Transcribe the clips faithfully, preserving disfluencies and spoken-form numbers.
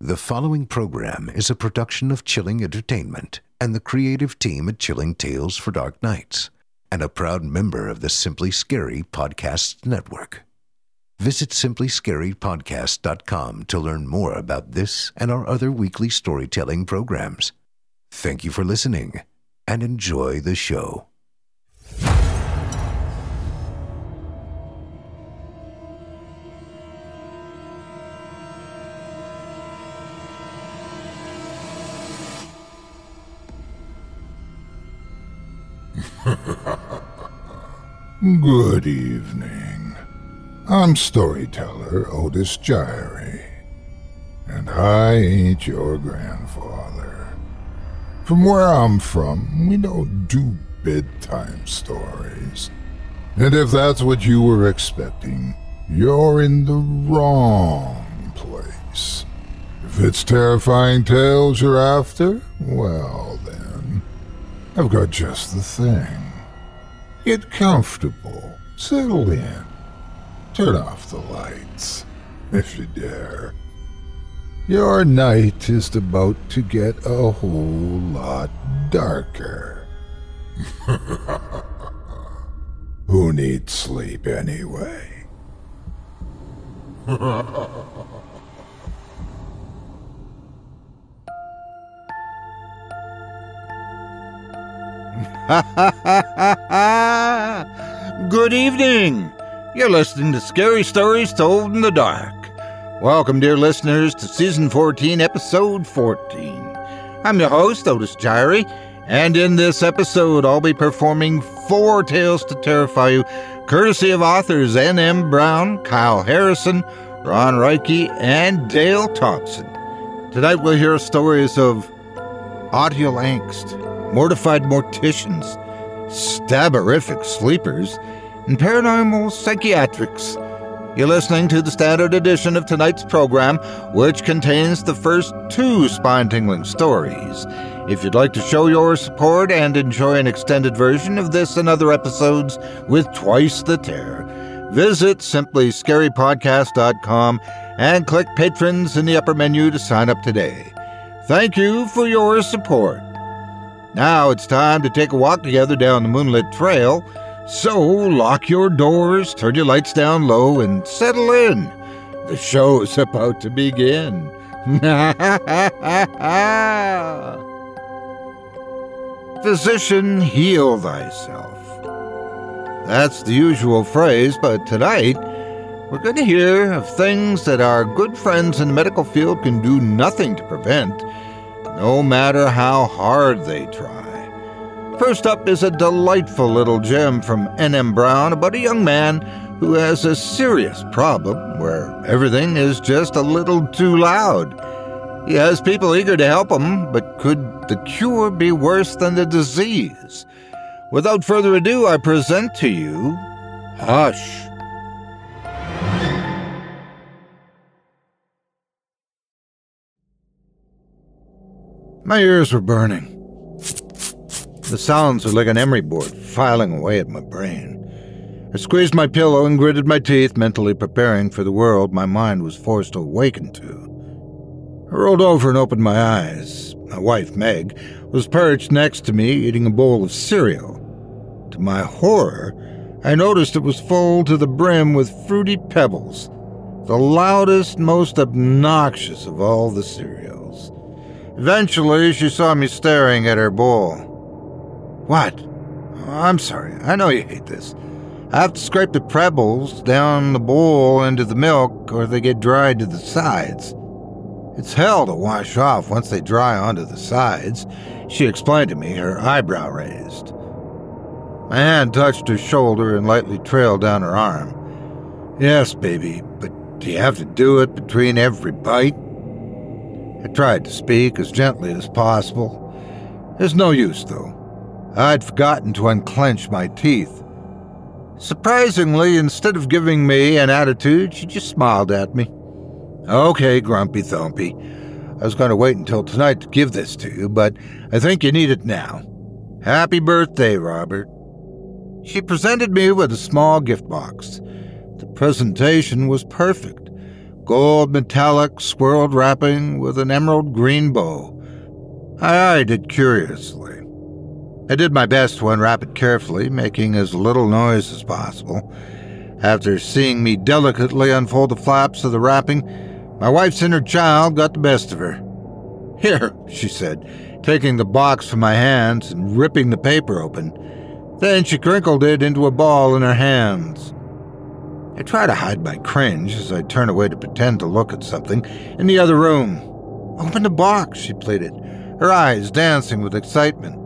The following program is a production of Chilling Entertainment and the creative team at Chilling Tales for Dark Nights, and a proud member of the Simply Scary Podcasts Network. Visit simply scary podcast dot com to learn more about this and our other weekly storytelling programs. Thank you for listening, and enjoy the show. Good evening. I'm storyteller Otis Gyrie, and I ain't your grandfather. From where I'm from, we don't do bedtime stories. And if that's what you were expecting, you're in the wrong place. If it's terrifying tales you're after, well then, I've got just the thing. Get comfortable, settle in, turn off the lights, if you dare. Your night is about to get a whole lot darker. Who needs sleep anyway? Good evening. You're listening to Scary Stories Told in the Dark. Welcome, dear listeners, to Season fourteen, Episode fourteen. I'm your host, Otis Gyrie, and in this episode, I'll be performing four tales to terrify you, courtesy of authors N M Brown, Kyle Harrison, Ron Reike, and Dale Thompson. Tonight, we'll hear stories of audio angst, mortified morticians, staberific sleepers, and paranormal psychiatrics. You're listening to the standard edition of tonight's program, which contains the first two spine-tingling stories. If you'd like to show your support and enjoy an extended version of this and other episodes with twice the terror, visit simply scary podcast dot com and click Patrons in the upper menu to sign up today. Thank you for your support. Now it's time to take a walk together down the moonlit trail, so lock your doors, turn your lights down low, and settle in. The show is about to begin. Physician, heal thyself. That's the usual phrase, but tonight we're going to hear of things that our good friends in the medical field can do nothing to prevent, no matter how hard they try. First up is a delightful little gem from N M Brown about a young man who has a serious problem where everything is just a little too loud. He has people eager to help him, but could the cure be worse than the disease? Without further ado, I present to you Hush. My ears were burning. The sounds were like an emery board filing away at my brain. I squeezed my pillow and gritted my teeth, mentally preparing for the world my mind was forced to awaken to. I rolled over and opened my eyes. My wife, Meg, was perched next to me eating a bowl of cereal. To my horror, I noticed it was full to the brim with fruity pebbles, the loudest, most obnoxious of all the cereals. Eventually, she saw me staring at her bowl. What? I'm sorry, I know you hate this. I have to scrape the pebbles down the bowl into the milk or they get dried to the sides. It's hell to wash off once they dry onto the sides, she explained to me, her eyebrow raised. My hand touched her shoulder and lightly trailed down her arm. Yes, baby, but do you have to do it between every bite? I tried to speak as gently as possible. There's no use, though. I'd forgotten to unclench my teeth. Surprisingly, instead of giving me an attitude, she just smiled at me. Okay, Grumpy Thumpy. I was going to wait until tonight to give this to you, but I think you need it now. Happy birthday, Robert. She presented me with a small gift box. The presentation was perfect. gold metallic swirled wrapping with an emerald green bow. I eyed it curiously. I did my best to unwrap it carefully, making as little noise as possible. After seeing me delicately unfold the flaps of the wrapping, my wife's inner child got the best of her. "Here," she said, taking the box from my hands and ripping the paper open. Then she crinkled it into a ball in her hands. I try to hide my cringe as I turn away to pretend to look at something in the other room. "Open the box," she pleaded, her eyes dancing with excitement.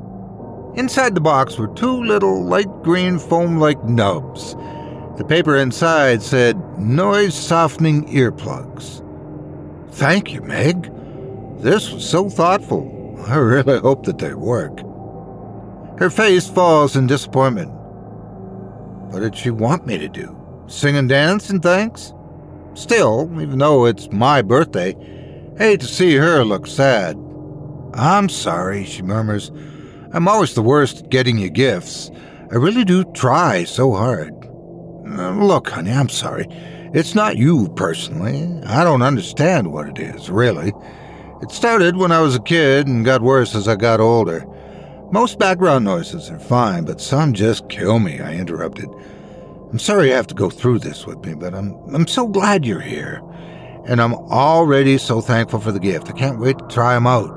Inside the box were two little light green foam-like nubs. The paper inside said, "Noise-softening earplugs." "Thank you, Meg. This was so thoughtful. I really hope that they work." Her face falls in disappointment. What did she want me to do? Sing and dance in thanks? Still, even though it's my birthday, I hate to see her look sad. "I'm sorry," she murmurs. "I'm always the worst at getting you gifts. I really do try so hard." Uh, "Look, honey, I'm sorry. It's not you personally. I don't understand what it is, really. It started when I was a kid and got worse as I got older. Most background noises are fine, but some just kill me," I interrupted. "I'm sorry you have to go through this with me, but I'm I'm so glad you're here. And I'm already so thankful for the gift. I can't wait to try them out."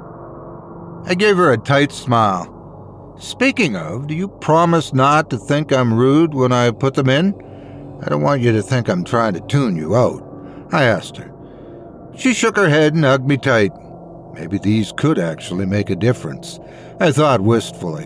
I gave her a tight smile. "Speaking of, do you promise not to think I'm rude when I put them in? I don't want you to think I'm trying to tune you out," I asked her. She shook her head and hugged me tight. Maybe these could actually make a difference, I thought wistfully.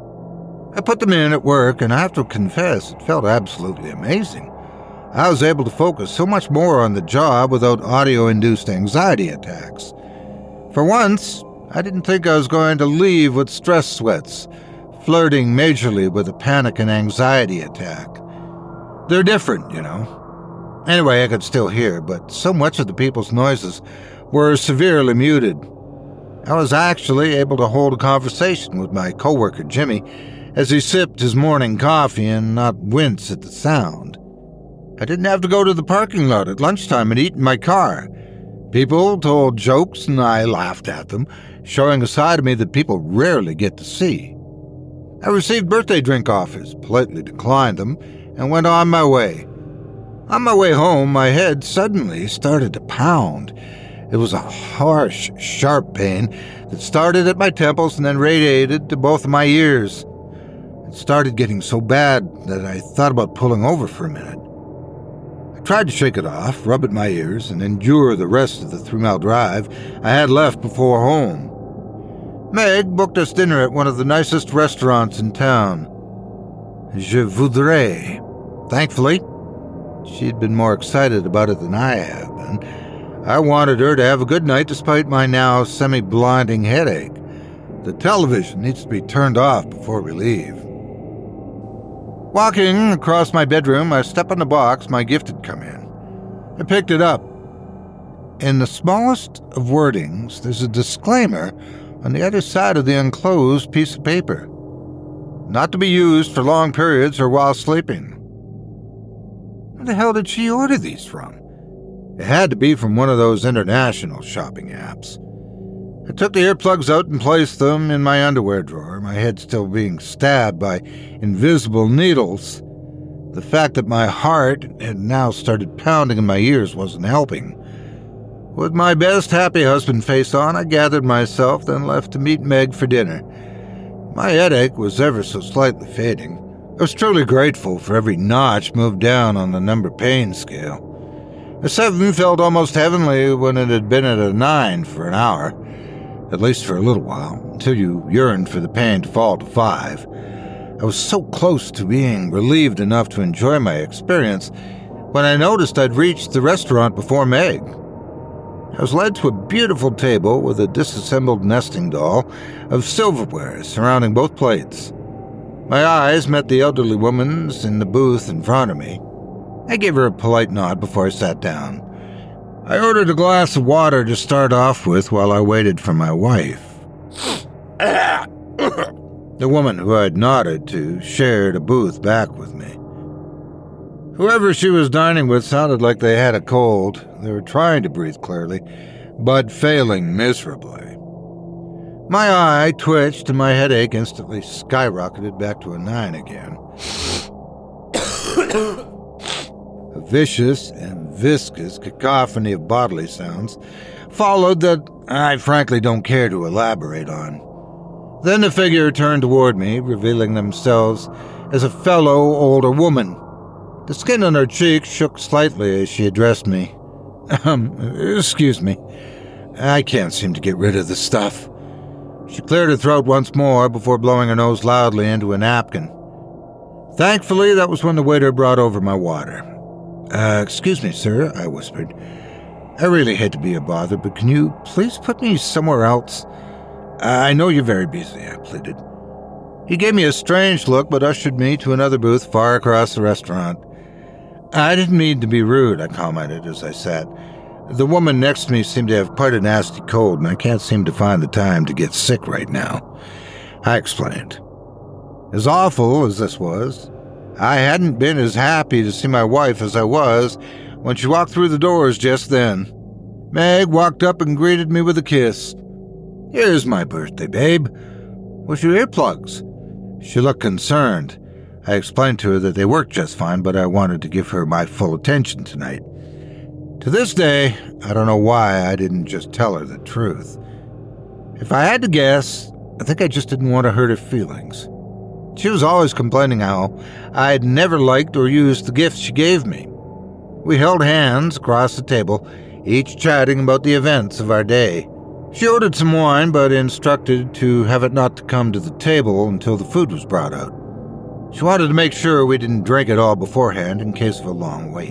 I put them in at work, and I have to confess, it felt absolutely amazing. I was able to focus so much more on the job without audio-induced anxiety attacks. For once, I didn't think I was going to leave with stress sweats, flirting majorly with a panic and anxiety attack. They're different, you know. Anyway, I could still hear, but so much of the people's noises were severely muted. I was actually able to hold a conversation with my coworker Jimmy as he sipped his morning coffee and not wince at the sound. I didn't have to go to the parking lot at lunchtime and eat in my car. People told jokes and I laughed at them, showing a side of me that people rarely get to see. I received birthday drink offers, politely declined them, and went on my way. On my way home, my head suddenly started to pound. It was a harsh, sharp pain that started at my temples and then radiated to both of my ears. It started getting so bad that I thought about pulling over for a minute. I tried to shake it off, rub at my ears, and endure the rest of the three-mile drive I had left before home. Meg booked us dinner at one of the nicest restaurants in town. Je voudrais. Thankfully, she'd been more excited about it than I have been. I wanted her to have a good night despite my now semi-blinding headache. The television needs to be turned off before we leave. Walking across my bedroom, I stepped on the box my gift had come in. I picked it up. In the smallest of wordings, there's a disclaimer on the other side of the enclosed piece of paper. Not to be used for long periods or while sleeping. Where the hell did she order these from? It had to be from one of those international shopping apps. I took the earplugs out and placed them in my underwear drawer, my head still being stabbed by invisible needles. The fact that my heart had now started pounding in my ears wasn't helping. With my best happy husband face on, I gathered myself, then left to meet Meg for dinner. My headache was ever so slightly fading. I was truly grateful for every notch moved down on the number pain scale. A seven felt almost heavenly when it had been at a nine for an hour, at least for a little while, until you yearned for the pain to fall to five. I was so close to being relieved enough to enjoy my experience when I noticed I'd reached the restaurant before Meg. I was led to a beautiful table with a disassembled nesting doll of silverware surrounding both plates. My eyes met the elderly woman's in the booth in front of me. I gave her a polite nod before I sat down. I ordered a glass of water to start off with while I waited for my wife. The woman who I'd nodded to shared a booth back with me. Whoever she was dining with sounded like they had a cold. They were trying to breathe clearly, but failing miserably. My eye twitched and my headache instantly skyrocketed back to a nine again. A vicious and viscous cacophony of bodily sounds followed that I frankly don't care to elaborate on. Then the figure turned toward me, revealing themselves as a fellow older woman. The skin on her cheeks shook slightly as she addressed me. Um, excuse me. I can't seem to get rid of the stuff. She cleared her throat once more before blowing her nose loudly into a napkin. Thankfully, that was when the waiter brought over my water. Uh, excuse me, sir, I whispered. I really hate to be a bother, but can you please put me somewhere else? I know you're very busy, I pleaded. He gave me a strange look, but ushered me to another booth far across the restaurant. I didn't mean to be rude, I commented as I sat. The woman next to me seemed to have quite a nasty cold, and I can't seem to find the time to get sick right now. I explained. As awful as this was, I hadn't been as happy to see my wife as I was when she walked through the doors just then. Meg walked up and greeted me with a kiss. Here's my birthday, babe. Where's your earplugs? She looked concerned. I explained to her that they worked just fine, but I wanted to give her my full attention tonight. To this day, I don't know why I didn't just tell her the truth. If I had to guess, I think I just didn't want to hurt her feelings. She was always complaining how I had never liked or used the gifts she gave me. We held hands across the table, each chatting about the events of our day. She ordered some wine, but instructed to have it not to come to the table until the food was brought out. She wanted to make sure we didn't drink it all beforehand in case of a long wait.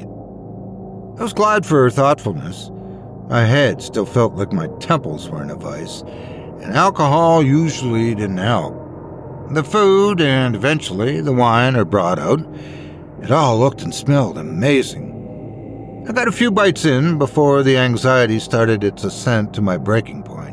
I was glad for her thoughtfulness. My head still felt like my temples were in a vice, and alcohol usually didn't help. The food and eventually the wine are brought out. It all looked and smelled amazing. I got a few bites in before the anxiety started its ascent to my breaking point.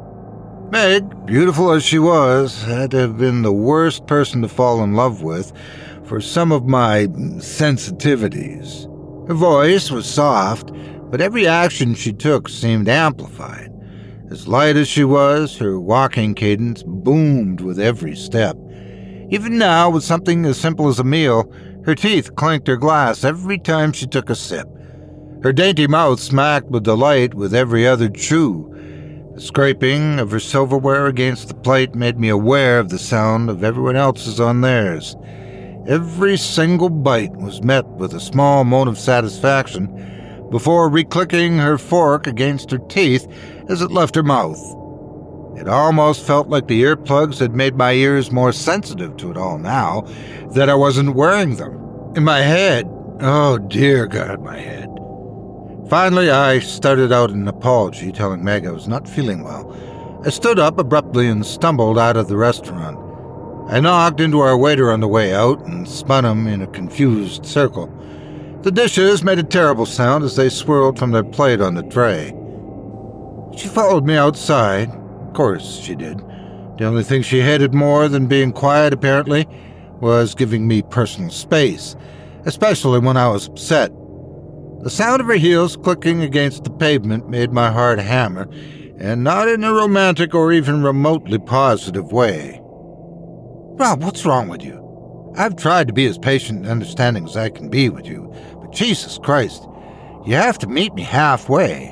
Meg, beautiful as she was, had to have been the worst person to fall in love with for some of my sensitivities. Her voice was soft, but every action she took seemed amplified. As light as she was, her walking cadence boomed with every step. Even now, with something as simple as a meal, her teeth clinked her glass every time she took a sip. Her dainty mouth smacked with delight with every other chew. The scraping of her silverware against the plate made me aware of the sound of everyone else's on theirs. Every single bite was met with a small moan of satisfaction before reclicking her fork against her teeth as it left her mouth. It almost felt like the earplugs had made my ears more sensitive to it all now that I wasn't wearing them. In my head, oh dear God, my head. Finally, I started out an apology, telling Meg I was not feeling well. I stood up abruptly and stumbled out of the restaurant. I knocked into our waiter on the way out and spun him in a confused circle. The dishes made a terrible sound as they swirled from their plate on the tray. She followed me outside. Of course she did. The only thing she hated more than being quiet, apparently, was giving me personal space, especially when I was upset. The sound of her heels clicking against the pavement made my heart hammer, and not in a romantic or even remotely positive way. Rob, what's wrong with you? I've tried to be as patient and understanding as I can be with you, but Jesus Christ, you have to meet me halfway.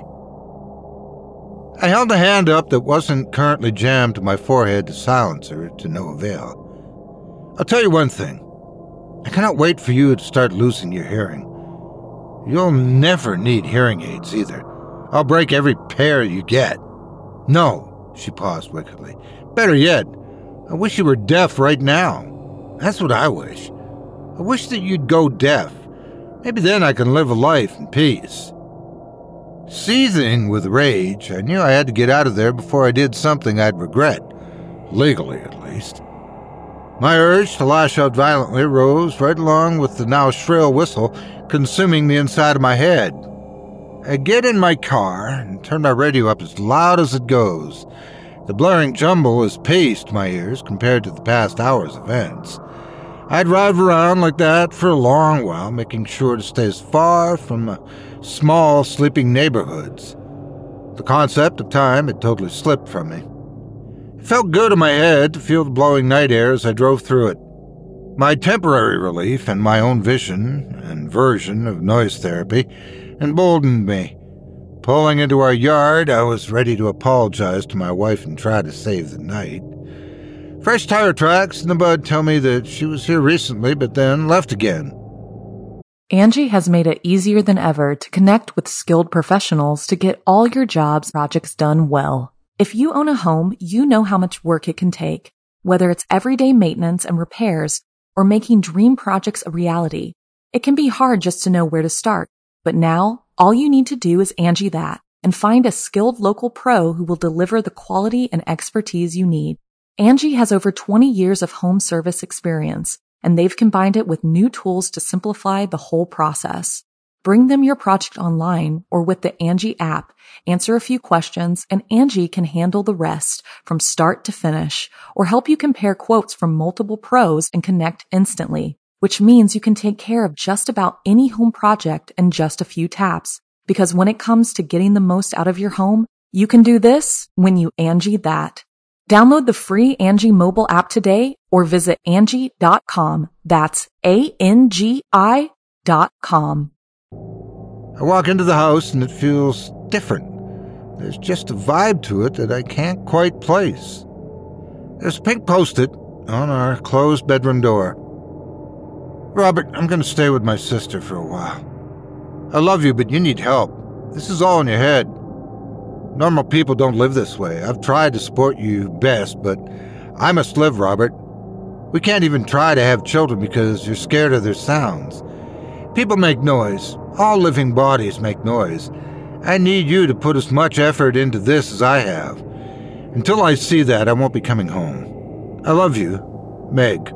I held a hand up that wasn't currently jammed to my forehead to silence her, to no avail. I'll tell you one thing. I cannot wait for you to start losing your hearing. You'll never need hearing aids either. I'll break every pair you get. No, she paused wickedly. Better yet, I wish you were deaf right now. That's what I wish. I wish that you'd go deaf. Maybe then I can live a life in peace. Seething with rage, I knew I had to get out of there before I did something I'd regret. Legally, at least. My urge to lash out violently rose right along with the now shrill whistle consuming the inside of my head. I get in my car and turn my radio up as loud as it goes. The blaring jumble has paced my ears compared to the past hour's events. I'd drive around like that for a long while, making sure to stay as far from uh, small, sleeping neighborhoods. The concept of time had totally slipped from me. It felt good in my head to feel the blowing night air as I drove through it. My temporary relief and my own vision and version of noise therapy emboldened me. Pulling into our yard, I was ready to apologize to my wife and try to save the night. Fresh tire tracks in the bud tell me that she was here recently, but then left again. Angie has made it easier than ever to connect with skilled professionals to get all your jobs projects done well. If you own a home, you know how much work it can take, whether it's everyday maintenance and repairs or making dream projects a reality. It can be hard just to know where to start, but now all you need to do is Angie that and find a skilled local pro who will deliver the quality and expertise you need. Angie has over twenty years of home service experience, and they've combined it with new tools to simplify the whole process. Bring them your project online or with the Angie app, answer a few questions, and Angie can handle the rest from start to finish, or help you compare quotes from multiple pros and connect instantly, which means you can take care of just about any home project in just a few taps. Because when it comes to getting the most out of your home, you can do this when you Angie that. Download the free Angie mobile app today or visit Angie dot com. That's A N G I dot com. I walk into the house and it feels different. There's just a vibe to it that I can't quite place. There's a pink post-it on our closed bedroom door. Robert, I'm going to stay with my sister for a while. I love you, but you need help. This is all in your head. Normal people don't live this way. I've tried to support you best, but I must live, Robert. We can't even try to have children because you're scared of their sounds. People make noise. All living bodies make noise. I need you to put as much effort into this as I have. Until I see that, I won't be coming home. I love you, Meg.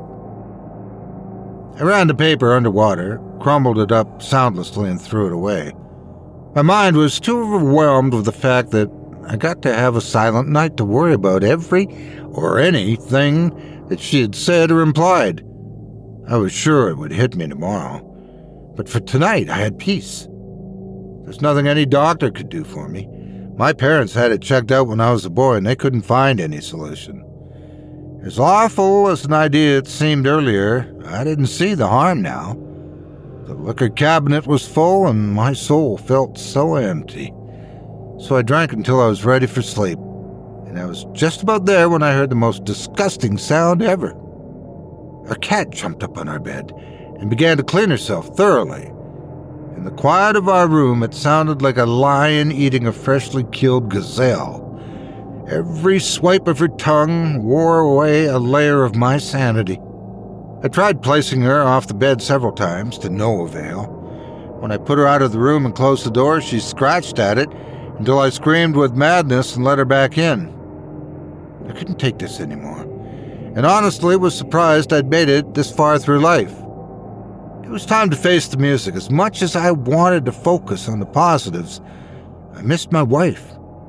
I ran the paper underwater, crumbled it up soundlessly, and threw it away. My mind was too overwhelmed with the fact that I got to have a silent night to worry about every or anything that she had said or implied. I was sure it would hit me tomorrow, but for tonight I had peace. There's nothing any doctor could do for me. My parents had it checked out when I was a boy, and they couldn't find any solution. As awful as an idea it seemed earlier, I didn't see the harm now. The liquor cabinet was full, and my soul felt so empty. So I drank until I was ready for sleep, and I was just about there when I heard the most disgusting sound ever. A cat jumped up on our bed and began to clean herself thoroughly. In the quiet of our room, it sounded like a lion eating a freshly killed gazelle. Every swipe of her tongue wore away a layer of my sanity. I tried placing her off the bed several times, to no avail. When I put her out of the room and closed the door, she scratched at it until I screamed with madness and let her back in. I couldn't take this anymore, and honestly was surprised I'd made it this far through life. It was time to face the music. As much as I wanted to focus on the positives, I missed my wife.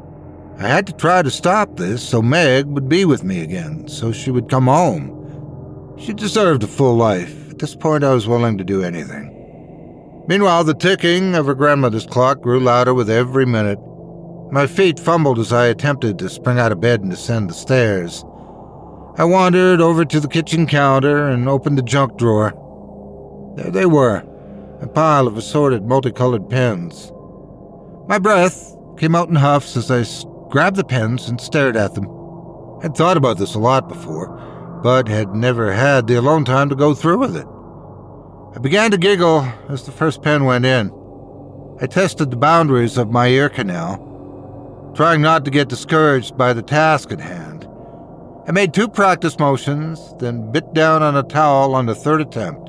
I had to try to stop this so Meg would be with me again, so she would come home. She deserved a full life. At this point, I was willing to do anything. Meanwhile, the ticking of her grandmother's clock grew louder with every minute. My feet fumbled as I attempted to spring out of bed and descend the stairs. I wandered over to the kitchen counter and opened the junk drawer. There they were, a pile of assorted multicolored pens. My breath came out in huffs as I grabbed the pens and stared at them. I'd thought about this a lot before, but had never had the alone time to go through with it. I began to giggle as the first pen went in. I tested the boundaries of my ear canal, trying not to get discouraged by the task at hand. I made two practice motions, then bit down on a towel on the third attempt.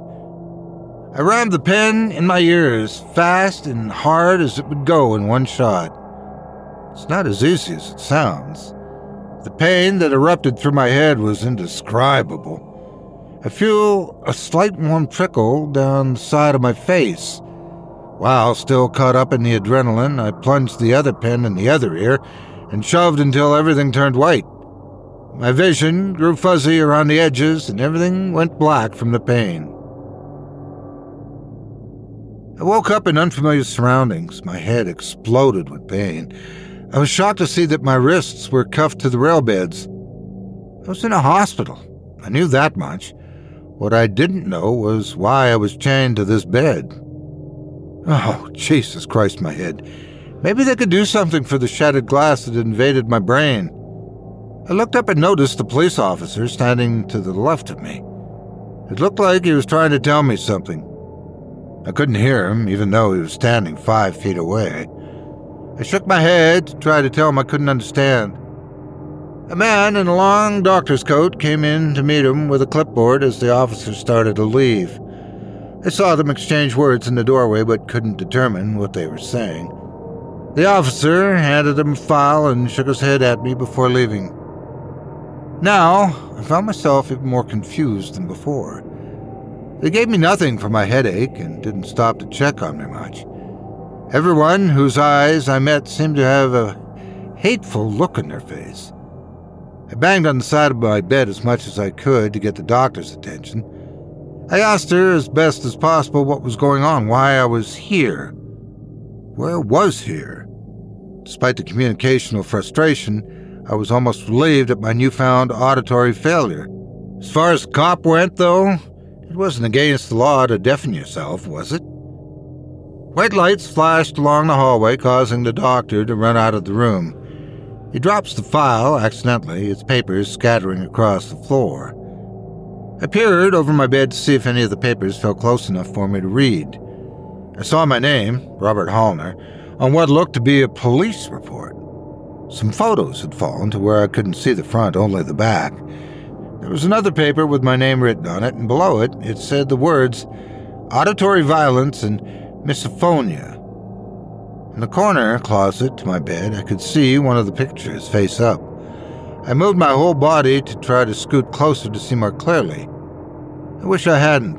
I rammed the pen in my ears, fast and hard as it would go in one shot. It's not as easy as it sounds. The pain that erupted through my head was indescribable. I feel a slight warm trickle down the side of my face. While still caught up in the adrenaline, I plunged the other pen in the other ear and shoved until everything turned white. My vision grew fuzzy around the edges, and everything went black from the pain. I woke up in unfamiliar surroundings. My head exploded with pain. I was shocked to see that my wrists were cuffed to the rail beds. I was in a hospital. I knew that much. What I didn't know was why I was chained to this bed. Oh, Jesus Christ, my head. Maybe they could do something for the shattered glass that invaded my brain. I looked up and noticed the police officer standing to the left of me. It looked like he was trying to tell me something. I couldn't hear him, even though he was standing five feet away. I shook my head to try to tell him I couldn't understand. A man in a long doctor's coat came in to meet him with a clipboard as the officer started to leave. I saw them exchange words in the doorway but couldn't determine what they were saying. The officer handed him a file and shook his head at me before leaving. Now, I found myself even more confused than before. They gave me nothing for my headache and didn't stop to check on me much. Everyone whose eyes I met seemed to have a hateful look in their face. I banged on the side of my bed as much as I could to get the doctor's attention. I asked her as best as possible what was going on, why I was here. Where was here? Despite the communicational frustration, I was almost relieved at my newfound auditory failure. As far as the cop went, though, it wasn't against the law to deafen yourself, was it? White lights flashed along the hallway, causing the doctor to run out of the room. He drops the file accidentally, its papers scattering across the floor. I peered over my bed to see if any of the papers felt close enough for me to read. I saw my name, Robert Hallner, on what looked to be a police report. Some photos had fallen to where I couldn't see the front, only the back. There was another paper with my name written on it, and below it, it said the words, auditory violence and misophonia. In the corner closet to my bed, I could see one of the pictures face up. I moved my whole body to try to scoot closer to see more clearly. I wish I hadn't.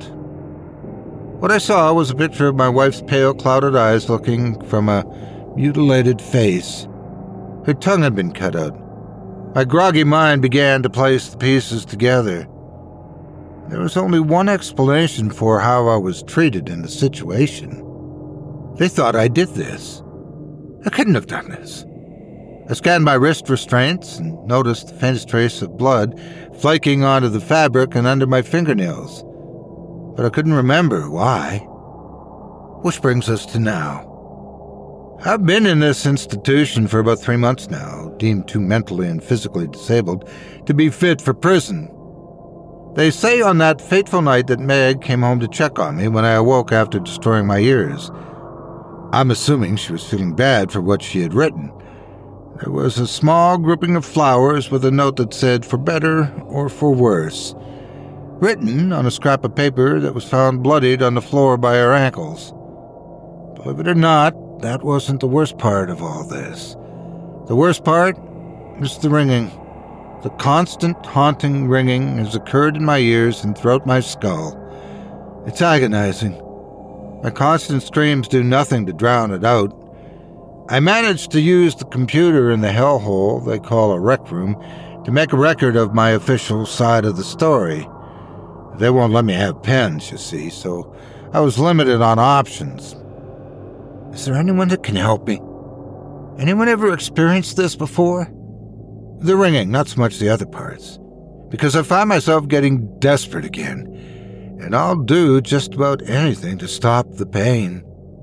What I saw was a picture of my wife's pale, clouded eyes looking from a mutilated face. Her tongue had been cut out. My groggy mind began to place the pieces together. There was only one explanation for how I was treated in the situation. They thought I did this. I couldn't have done this. I scanned my wrist restraints and noticed the faintest trace of blood flaking onto the fabric and under my fingernails. But I couldn't remember why. Which brings us to now. I've been in this institution for about three months now, deemed too mentally and physically disabled to be fit for prison. They say on that fateful night that Meg came home to check on me when I awoke after destroying my ears. I'm assuming she was feeling bad for what she had written. There was a small grouping of flowers with a note that said, for better or for worse, written on a scrap of paper that was found bloodied on the floor by her ankles. Believe it or not, that wasn't the worst part of all this. The worst part was the ringing. The constant, haunting ringing has occurred in my ears and throughout my skull. It's agonizing. My constant screams do nothing to drown it out. I managed to use the computer in the hellhole they call a rec room to make a record of my official side of the story. They won't let me have pens, you see, so I was limited on options. Is there anyone that can help me? Anyone ever experienced this before? The ringing, not so much the other parts. Because I find myself getting desperate again, and I'll do just about anything to stop the pain.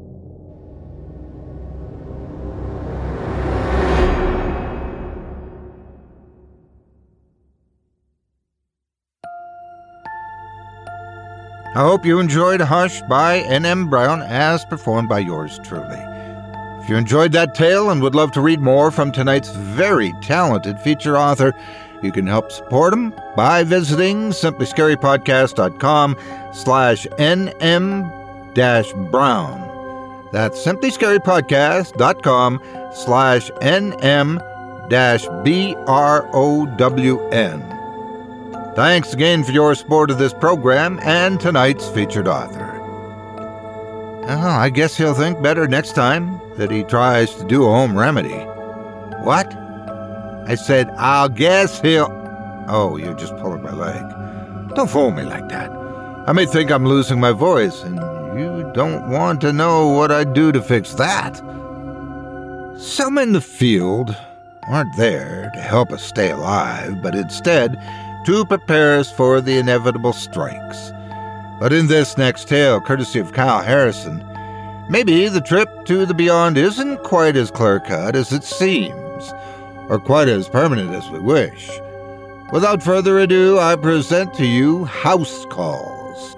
I hope you enjoyed Hush by N M Brown as performed by yours truly. If you enjoyed that tale and would love to read more from tonight's very talented feature author, you can help support him by visiting simply scary podcast dot com slash N M dash Brown. That's simply scary podcast dot com slash N M dash B R O W N. Thanks again for your support of this program and tonight's featured author. Well, I guess he'll think better next time that he tries to do a home remedy. What? I said, I'll guess he'll... Oh, you're just pulling my leg. Don't fool me like that. I may think I'm losing my voice, and you don't want to know what I'd do to fix that. Some in the field aren't there to help us stay alive, but instead to prepare us for the inevitable strikes. But in this next tale, courtesy of Kyle Harrison, maybe the trip to the beyond isn't quite as clear-cut as it seems, or quite as permanent as we wish. Without further ado, I present to you House Calls.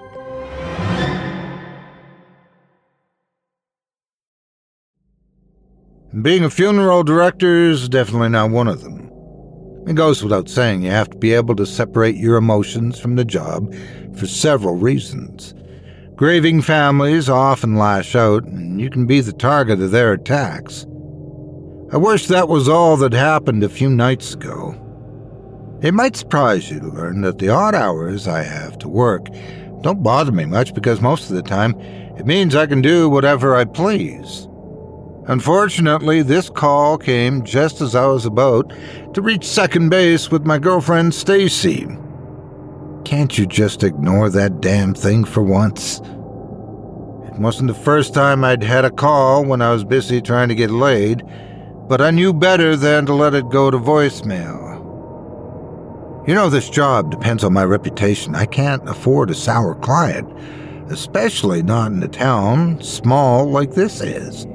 Being a funeral director is definitely not one of them. It goes without saying you have to be able to separate your emotions from the job for several reasons. Grieving families often lash out, and you can be the target of their attacks. I wish that was all that happened a few nights ago. It might surprise you to learn that the odd hours I have to work don't bother me much because most of the time it means I can do whatever I please. Unfortunately, this call came just as I was about to reach second base with my girlfriend Stacy. Can't you just ignore that damn thing for once? It wasn't the first time I'd had a call when I was busy trying to get laid, but I knew better than to let it go to voicemail. You know, this job depends on my reputation. I can't afford a sour client, especially not in a town small like this is.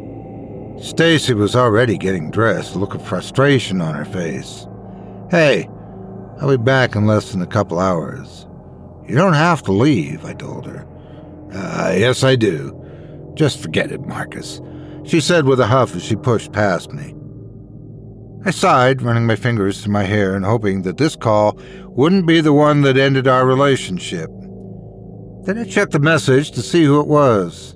Stacy was already getting dressed, a look of frustration on her face. Hey, I'll be back in less than a couple hours. You don't have to leave, I told her. Uh, yes, I do. Just forget it, Marcus, she said with a huff as she pushed past me. I sighed, running my fingers through my hair and hoping that this call wouldn't be the one that ended our relationship. Then I checked the message to see who it was.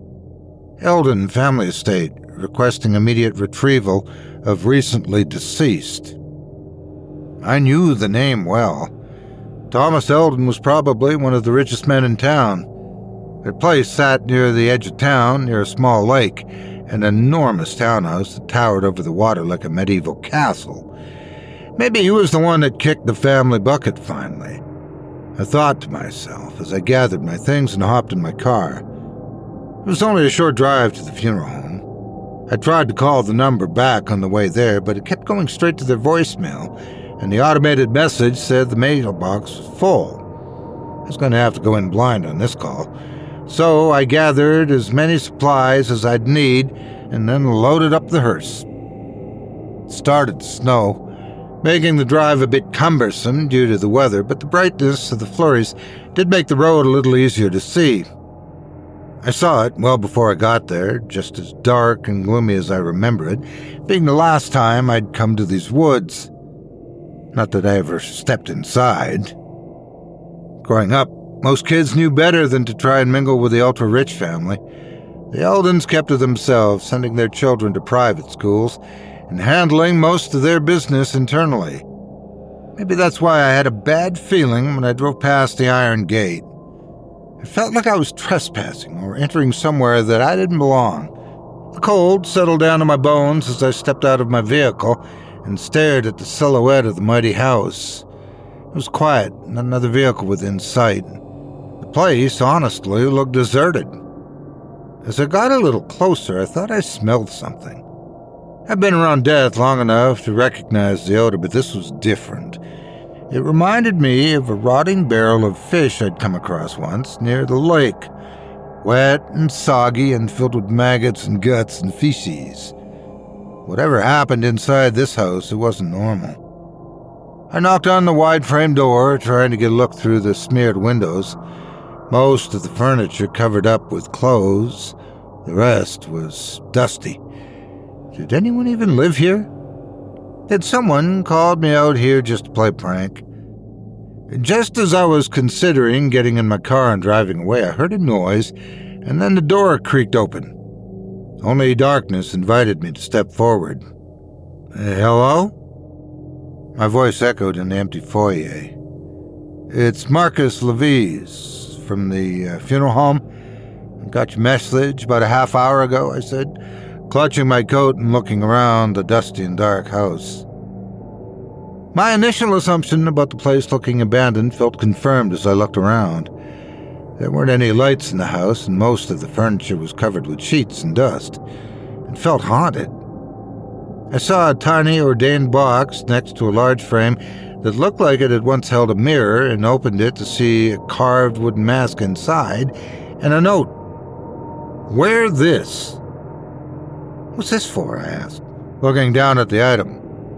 Eldon Family Estate, requesting immediate retrieval of recently deceased. I knew the name well. Thomas Eldon was probably one of the richest men in town. Their place sat near the edge of town, near a small lake, an enormous townhouse that towered over the water like a medieval castle. Maybe he was the one that kicked the family bucket finally. I thought to myself as I gathered my things and hopped in my car. It was only a short drive to the funeral home. I tried to call the number back on the way there, but it kept going straight to their voicemail, and the automated message said the mailbox was full. I was going to have to go in blind on this call, so I gathered as many supplies as I'd need and then loaded up the hearse. It started to snow, making the drive a bit cumbersome due to the weather, but the brightness of the flurries did make the road a little easier to see. I saw it well before I got there, just as dark and gloomy as I remember it, being the last time I'd come to these woods. Not that I ever stepped inside. Growing up, most kids knew better than to try and mingle with the ultra-rich family. The Eldons kept to themselves, sending their children to private schools and handling most of their business internally. Maybe that's why I had a bad feeling when I drove past the Iron Gate. It felt like I was trespassing or entering somewhere that I didn't belong. The cold settled down to my bones as I stepped out of my vehicle and stared at the silhouette of the mighty house. It was quiet, not another vehicle within sight. The place, honestly, looked deserted. As I got a little closer, I thought I smelled something. I've been around death long enough to recognize the odor, but this was different. It reminded me of a rotting barrel of fish I'd come across once near the lake, wet and soggy and filled with maggots and guts and feces. Whatever happened inside this house, it wasn't normal. I knocked on the wide frame door, trying to get a look through the smeared windows. Most of the furniture covered up with clothes. The rest was dusty. Did anyone even live here? Had someone called me out here just to play a prank? Just as I was considering getting in my car and driving away, I heard a noise, and then the door creaked open. Only darkness invited me to step forward. Uh, hello? My voice echoed in the empty foyer. It's Marcus Levis from the uh, funeral home. Got your message about a half hour ago, I said, clutching my coat and looking around the dusty and dark house. My initial assumption about the place looking abandoned felt confirmed as I looked around. There weren't any lights in the house, and most of the furniture was covered with sheets and dust. It felt haunted. I saw a tiny ordained box next to a large frame that looked like it had once held a mirror, and opened it to see a carved wooden mask inside and a note. "Wear this." "What's this for?" I asked, looking down at the item.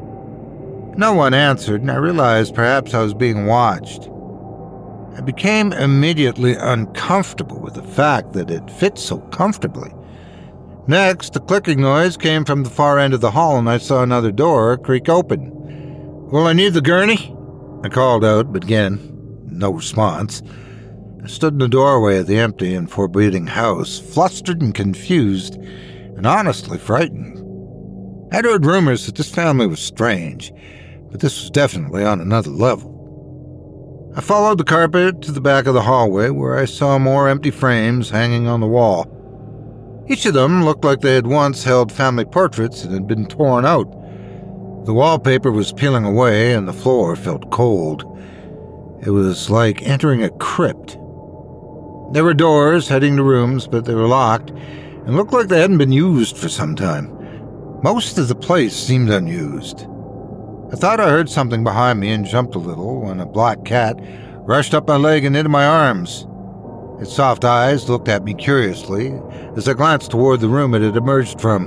No one answered, and I realized perhaps I was being watched. I became immediately uncomfortable with the fact that it fit so comfortably. Next, a clicking noise came from the far end of the hall, and I saw another door creak open. "Will I need the gurney?" I called out, but again, no response. I stood in the doorway of the empty and forbidding house, flustered and confused, and honestly frightened. I'd heard rumors that this family was strange, but this was definitely on another level. I followed the carpet to the back of the hallway, where I saw more empty frames hanging on the wall. Each of them looked like they had once held family portraits and had been torn out. The wallpaper was peeling away, and the floor felt cold. It was like entering a crypt. There were doors heading to rooms, but they were locked, and looked like they hadn't been used for some time. Most of the place seemed unused. I thought I heard something behind me and jumped a little when a black cat rushed up my leg and into my arms. Its soft eyes looked at me curiously as I glanced toward the room it had emerged from.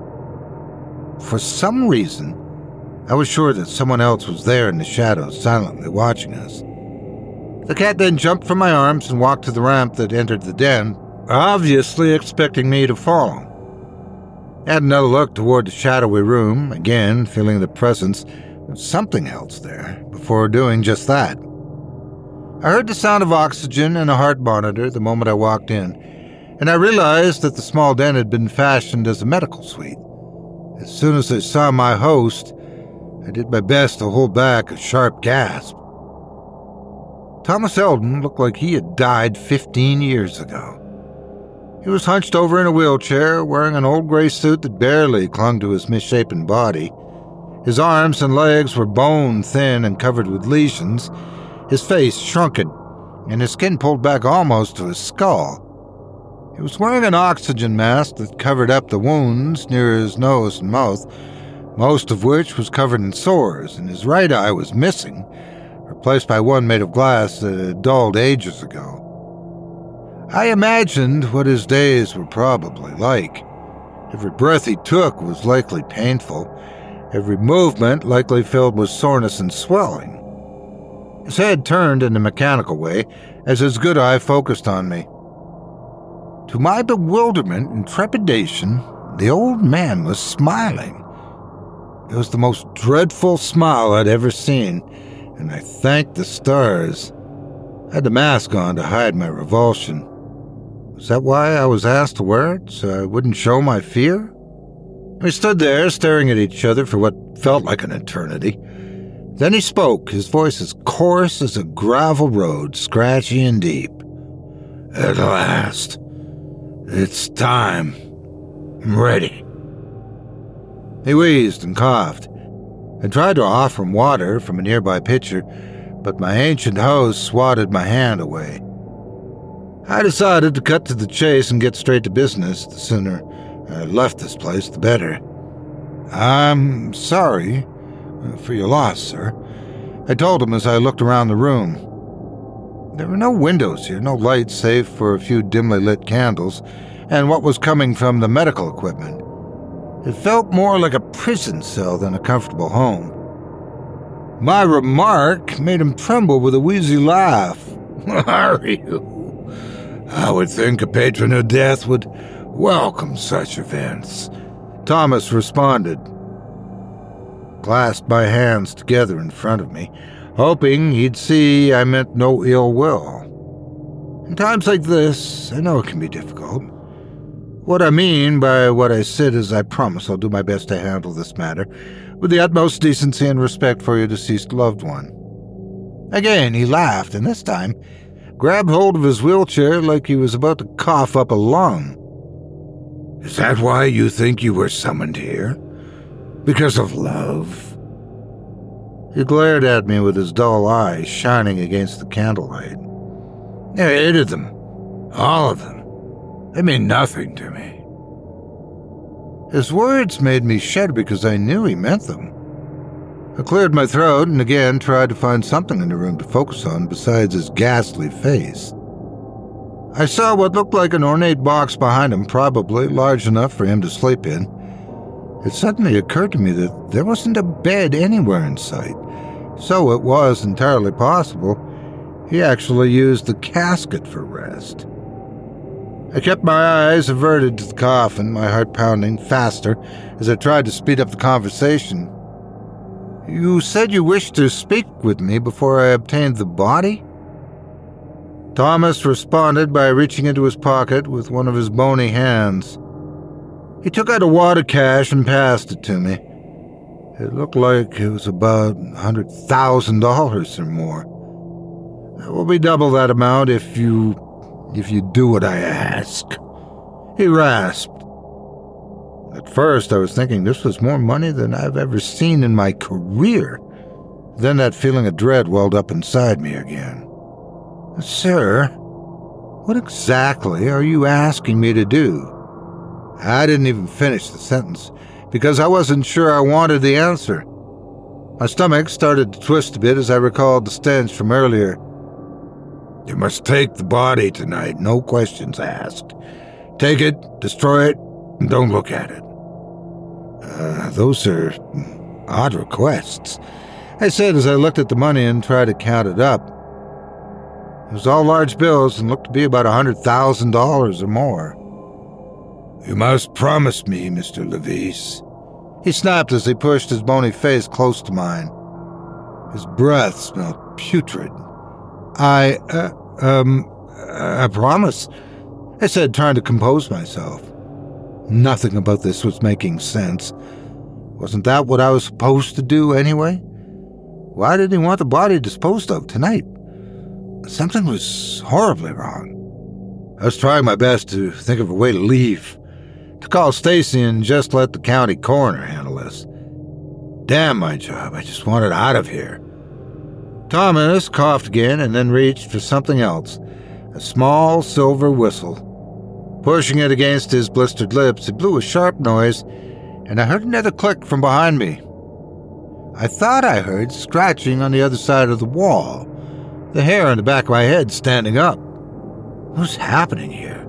For some reason, I was sure that someone else was there in the shadows, silently watching us. The cat then jumped from my arms and walked to the ramp that entered the den, obviously expecting me to follow. I had another look toward the shadowy room, again feeling the presence of something else there, before doing just that. I heard the sound of oxygen and a heart monitor the moment I walked in, and I realized that the small den had been fashioned as a medical suite. As soon as I saw my host, I did my best to hold back a sharp gasp. Thomas Eldon looked like he had died fifteen years ago. He was hunched over in a wheelchair, wearing an old gray suit that barely clung to his misshapen body. His arms and legs were bone-thin and covered with lesions, his face shrunken, and his skin pulled back almost to his skull. He was wearing an oxygen mask that covered up the wounds near his nose and mouth, most of which was covered in sores, and his right eye was missing, replaced by one made of glass that had dulled ages ago. I imagined what his days were probably like. Every breath he took was likely painful, every movement likely filled with soreness and swelling. His head turned in a mechanical way as his good eye focused on me. To my bewilderment and trepidation, the old man was smiling. It was the most dreadful smile I'd ever seen, and I thanked the stars. I had the mask on to hide my revulsion. Was that why I was asked to wear it, so I wouldn't show my fear? We stood there, staring at each other for what felt like an eternity. Then he spoke, his voice as coarse as a gravel road, scratchy and deep. "At last. It's time. I'm ready." He wheezed and coughed. I tried to offer him water from a nearby pitcher, but my ancient host swatted my hand away. I decided to cut to the chase and get straight to business. The sooner I left this place, the better. "I'm sorry for your loss, sir," I told him as I looked around the room. There were no windows here, no lights save for a few dimly lit candles, and what was coming from the medical equipment. It felt more like a prison cell than a comfortable home. My remark made him tremble with a wheezy laugh. "Are you? I would think a patron of death would welcome such events," Thomas responded. Clasped my hands together in front of me, hoping he'd see I meant no ill will. In times like this, I know it can be difficult. What I mean by what I said is I promise I'll do my best to handle this matter with the utmost decency and respect for your deceased loved one. Again, he laughed, and this time grabbed hold of his wheelchair like he was about to cough up a lung. "Is that why you think you were summoned here? Because of love?" He glared at me with his dull eyes shining against the candlelight. Eight of them. All of them. They mean nothing to me. His words made me shudder because I knew he meant them. I cleared my throat and again tried to find something in the room to focus on besides his ghastly face. I saw what looked like an ornate box behind him, probably large enough for him to sleep in. It suddenly occurred to me that there wasn't a bed anywhere in sight, so it was entirely possible he actually used the casket for rest. I kept my eyes averted to the coffin, my heart pounding faster as I tried to speed up the conversation. You said you wished to speak with me before I obtained the body? Thomas responded by reaching into his pocket with one of his bony hands. He took out a wad of cash and passed it to me. It looked like it was about one hundred thousand dollars or more. It will be double that amount if you... if you do what I ask. He rasped. At first, I was thinking this was more money than I've ever seen in my career. Then that feeling of dread welled up inside me again. Sir, what exactly are you asking me to do? I didn't even finish the sentence because I wasn't sure I wanted the answer. My stomach started to twist a bit as I recalled the stench from earlier. You must take the body tonight, no questions asked. Take it, destroy it, and don't look at it. Uh, those are odd requests, I said as I looked at the money and tried to count it up. It was all large bills and looked to be about one hundred thousand dollars or more. You must promise me, Mister Levis. He snapped as he pushed his bony face close to mine. His breath smelled putrid. I, uh, um, I promise, I said, trying to compose myself. Nothing about this was making sense. Wasn't that what I was supposed to do anyway? Why did he want the body disposed of tonight? Something was horribly wrong. I was trying my best to think of a way to leave, to call Stacy and just let the county coroner handle this. Damn my job, I just wanted out of here. Thomas coughed again and then reached for something else, a small silver whistle. Pushing it against his blistered lips, it blew a sharp noise, and I heard another click from behind me. I thought I heard scratching on the other side of the wall, the hair on the back of my head standing up. What's happening here?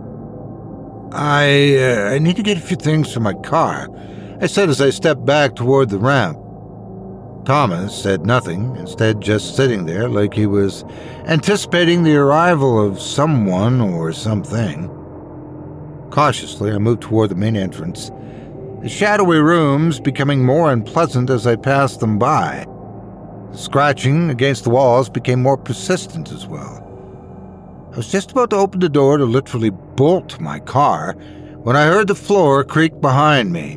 I, uh, I need to get a few things from my car, I said as I stepped back toward the ramp. Thomas said nothing, instead just sitting there like he was anticipating the arrival of someone or something. Cautiously, I moved toward the main entrance, the shadowy rooms becoming more unpleasant as I passed them by. The scratching against the walls became more persistent as well. I was just about to open the door to literally bolt my car when I heard the floor creak behind me.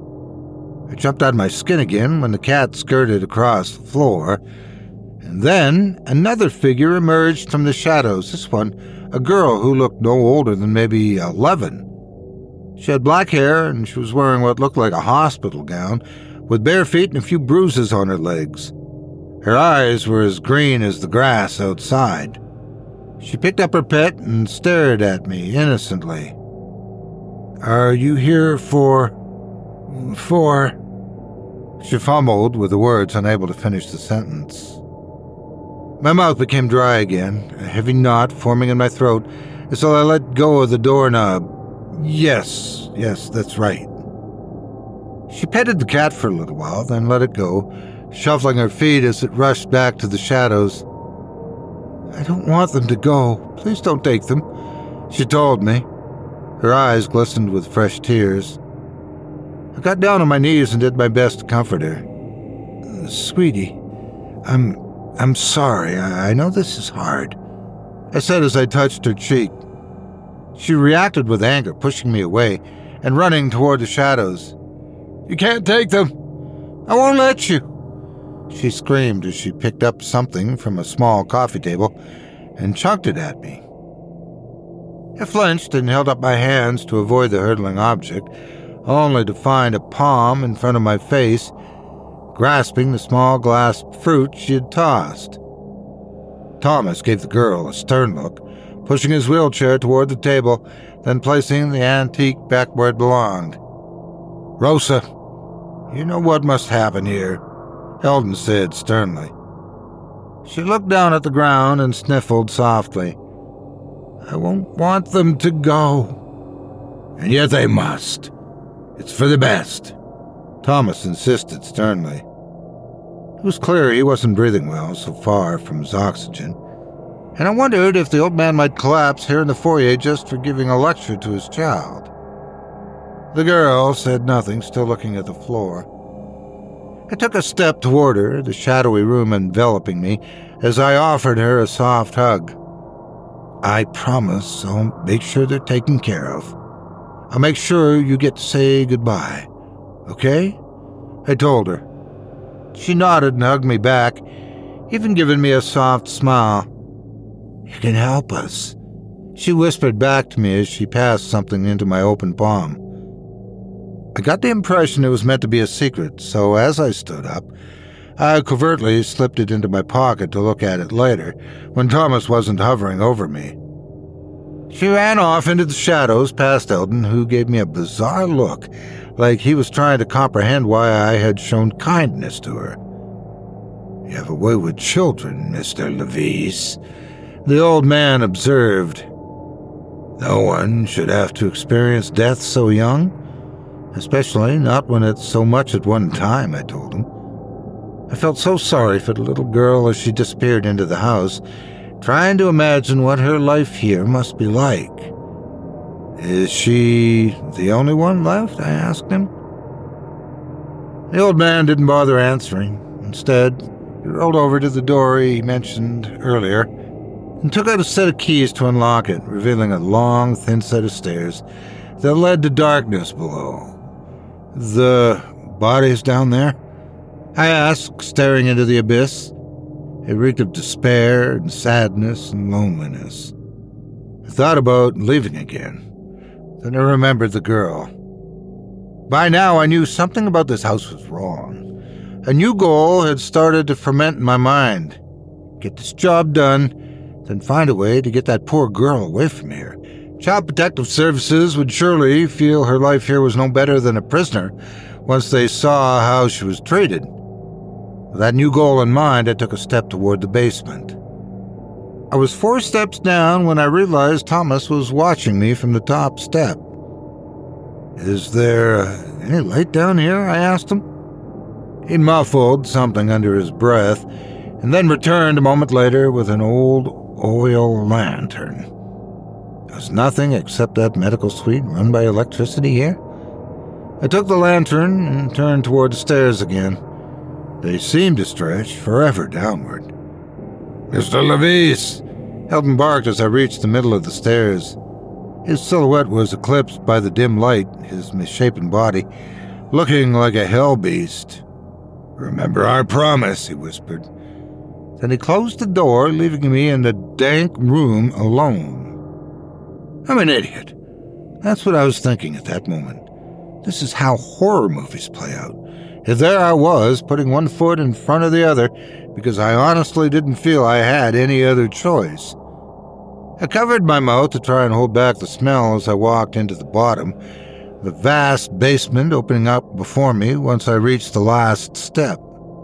I jumped out of my skin again when the cat skirted across the floor, and then another figure emerged from the shadows, this one a girl who looked no older than maybe eleven. She had black hair, and she was wearing what looked like a hospital gown, with bare feet and a few bruises on her legs. Her eyes were as green as the grass outside. She picked up her pet and stared at me innocently. Are you here for... for... She fumbled with the words, unable to finish the sentence. My mouth became dry again, a heavy knot forming in my throat, as I let go of the doorknob. Yes, yes, that's right. She petted the cat for a little while, then let it go, shuffling her feet as it rushed back to the shadows. I don't want them to go. Please don't take them, she told me. Her eyes glistened with fresh tears. I got down on my knees and did my best to comfort her. Uh, sweetie, I'm... I'm sorry. I, I know this is hard, I said as I touched her cheek. She reacted with anger, pushing me away and running toward the shadows. You can't take them. I won't let you, she screamed as she picked up something from a small coffee table and chucked it at me. I flinched and held up my hands to avoid the hurtling object, only to find a palm in front of my face grasping the small glass fruit she had tossed. Thomas gave the girl a stern look, pushing his wheelchair toward the table, then placing the antique back where it belonged. "Rosa, you know what must happen here," Eldon said sternly. She looked down at the ground and sniffled softly. "I won't want them to go." "And yet they must. It's for the best," Thomas insisted sternly. It was clear he wasn't breathing well, so far from his oxygen, and I wondered if the old man might collapse here in the foyer just for giving a lecture to his child. The girl said nothing, still looking at the floor. I took a step toward her, the shadowy room enveloping me, as I offered her a soft hug. "I promise I'll make sure they're taken care of. I'll make sure you get to say goodbye, okay?" I told her. She nodded and hugged me back, even giving me a soft smile. "You can help us," she whispered back to me as she passed something into my open palm. I got the impression it was meant to be a secret, so as I stood up, I covertly slipped it into my pocket to look at it later, when Thomas wasn't hovering over me. She ran off into the shadows past Eldon, who gave me a bizarre look, like he was trying to comprehend why I had shown kindness to her. "You have a way with children, Mister Levis," the old man observed. "No one should have to experience death so young, especially not when it's so much at one time," I told him. I felt so sorry for the little girl as she disappeared into the house, trying to imagine what her life here must be like. "Is she the only one left?" I asked him. The old man didn't bother answering. Instead, he rolled over to the door he mentioned earlier and took out a set of keys to unlock it, revealing a long, thin set of stairs that led to darkness below. "The bodies down there?" I asked, staring into the abyss. It reeked of despair and sadness and loneliness. I thought about leaving again. Then I remembered the girl. By now I knew something about this house was wrong. A new goal had started to ferment in my mind. Get this job done, then find a way to get that poor girl away from here. Child Protective Services would surely feel her life here was no better than a prisoner once they saw how she was treated. With that new goal in mind, I took a step toward the basement. I was four steps down when I realized Thomas was watching me from the top step. "Is there uh, any light down here?" I asked him. He muffled something under his breath and then returned a moment later with an old oil lantern. There's nothing except that medical suite run by electricity here. I took the lantern and turned toward the stairs again. They seemed to stretch forever downward. "Mister Levis!" Eldon barked as I reached the middle of the stairs. His silhouette was eclipsed by the dim light, his misshapen body looking like a hell beast. "Remember our promise," he whispered. Then he closed the door, leaving me in the dank room alone. I'm an idiot. That's what I was thinking at that moment. This is how horror movies play out. And there I was, putting one foot in front of the other, because I honestly didn't feel I had any other choice. I covered my mouth to try and hold back the smell as I walked into the bottom, the vast basement opening up before me once I reached the last step.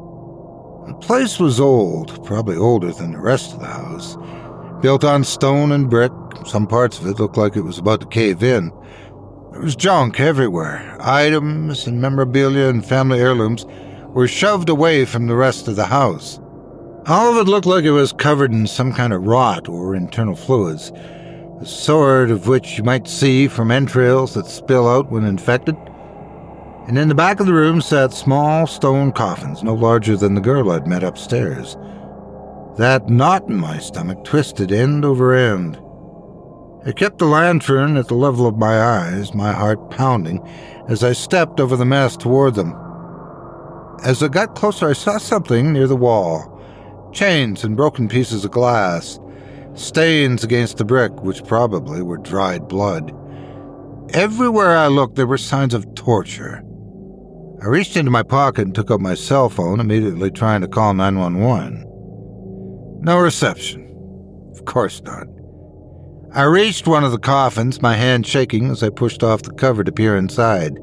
The place was old, probably older than the rest of the house. Built on stone and brick, some parts of it looked like it was about to cave in. There was junk everywhere. Items and memorabilia and family heirlooms were shoved away from the rest of the house. All of it looked like it was covered in some kind of rot or internal fluids, the sort of which you might see from entrails that spill out when infected. And in the back of the room sat small stone coffins, no larger than the girl I'd met upstairs. That knot in my stomach twisted end over end. I kept the lantern at the level of my eyes, my heart pounding, as I stepped over the mess toward them. As I got closer, I saw something near the wall. Chains and broken pieces of glass. Stains against the brick, which probably were dried blood. Everywhere I looked, there were signs of torture. I reached into my pocket and took out my cell phone, immediately trying to call nine one one. No reception. Of course not. I reached one of the coffins, my hand shaking as I pushed off the cover to peer inside.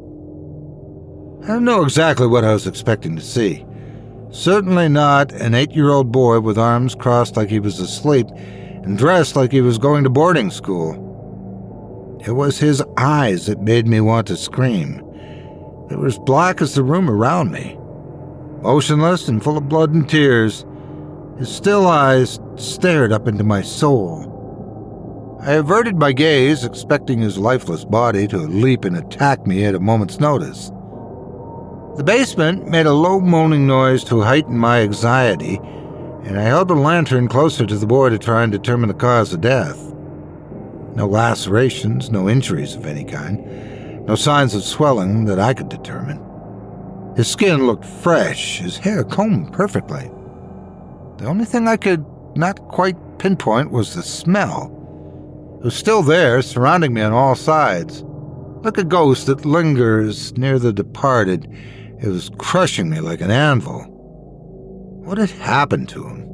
I don't know exactly what I was expecting to see. Certainly not an eight-year-old boy with arms crossed like he was asleep and dressed like he was going to boarding school. It was his eyes that made me want to scream. They were as black as the room around me. Motionless and full of blood and tears, his still eyes stared up into my soul. I averted my gaze, expecting his lifeless body to leap and attack me at a moment's notice. The basement made a low moaning noise to heighten my anxiety, and I held the lantern closer to the boy to try and determine the cause of death. No lacerations, no injuries of any kind, no signs of swelling that I could determine. His skin looked fresh, his hair combed perfectly. The only thing I could not quite pinpoint was the smell. It was still there, surrounding me on all sides. Like a ghost that lingers near the departed, it was crushing me like an anvil. What had happened to him?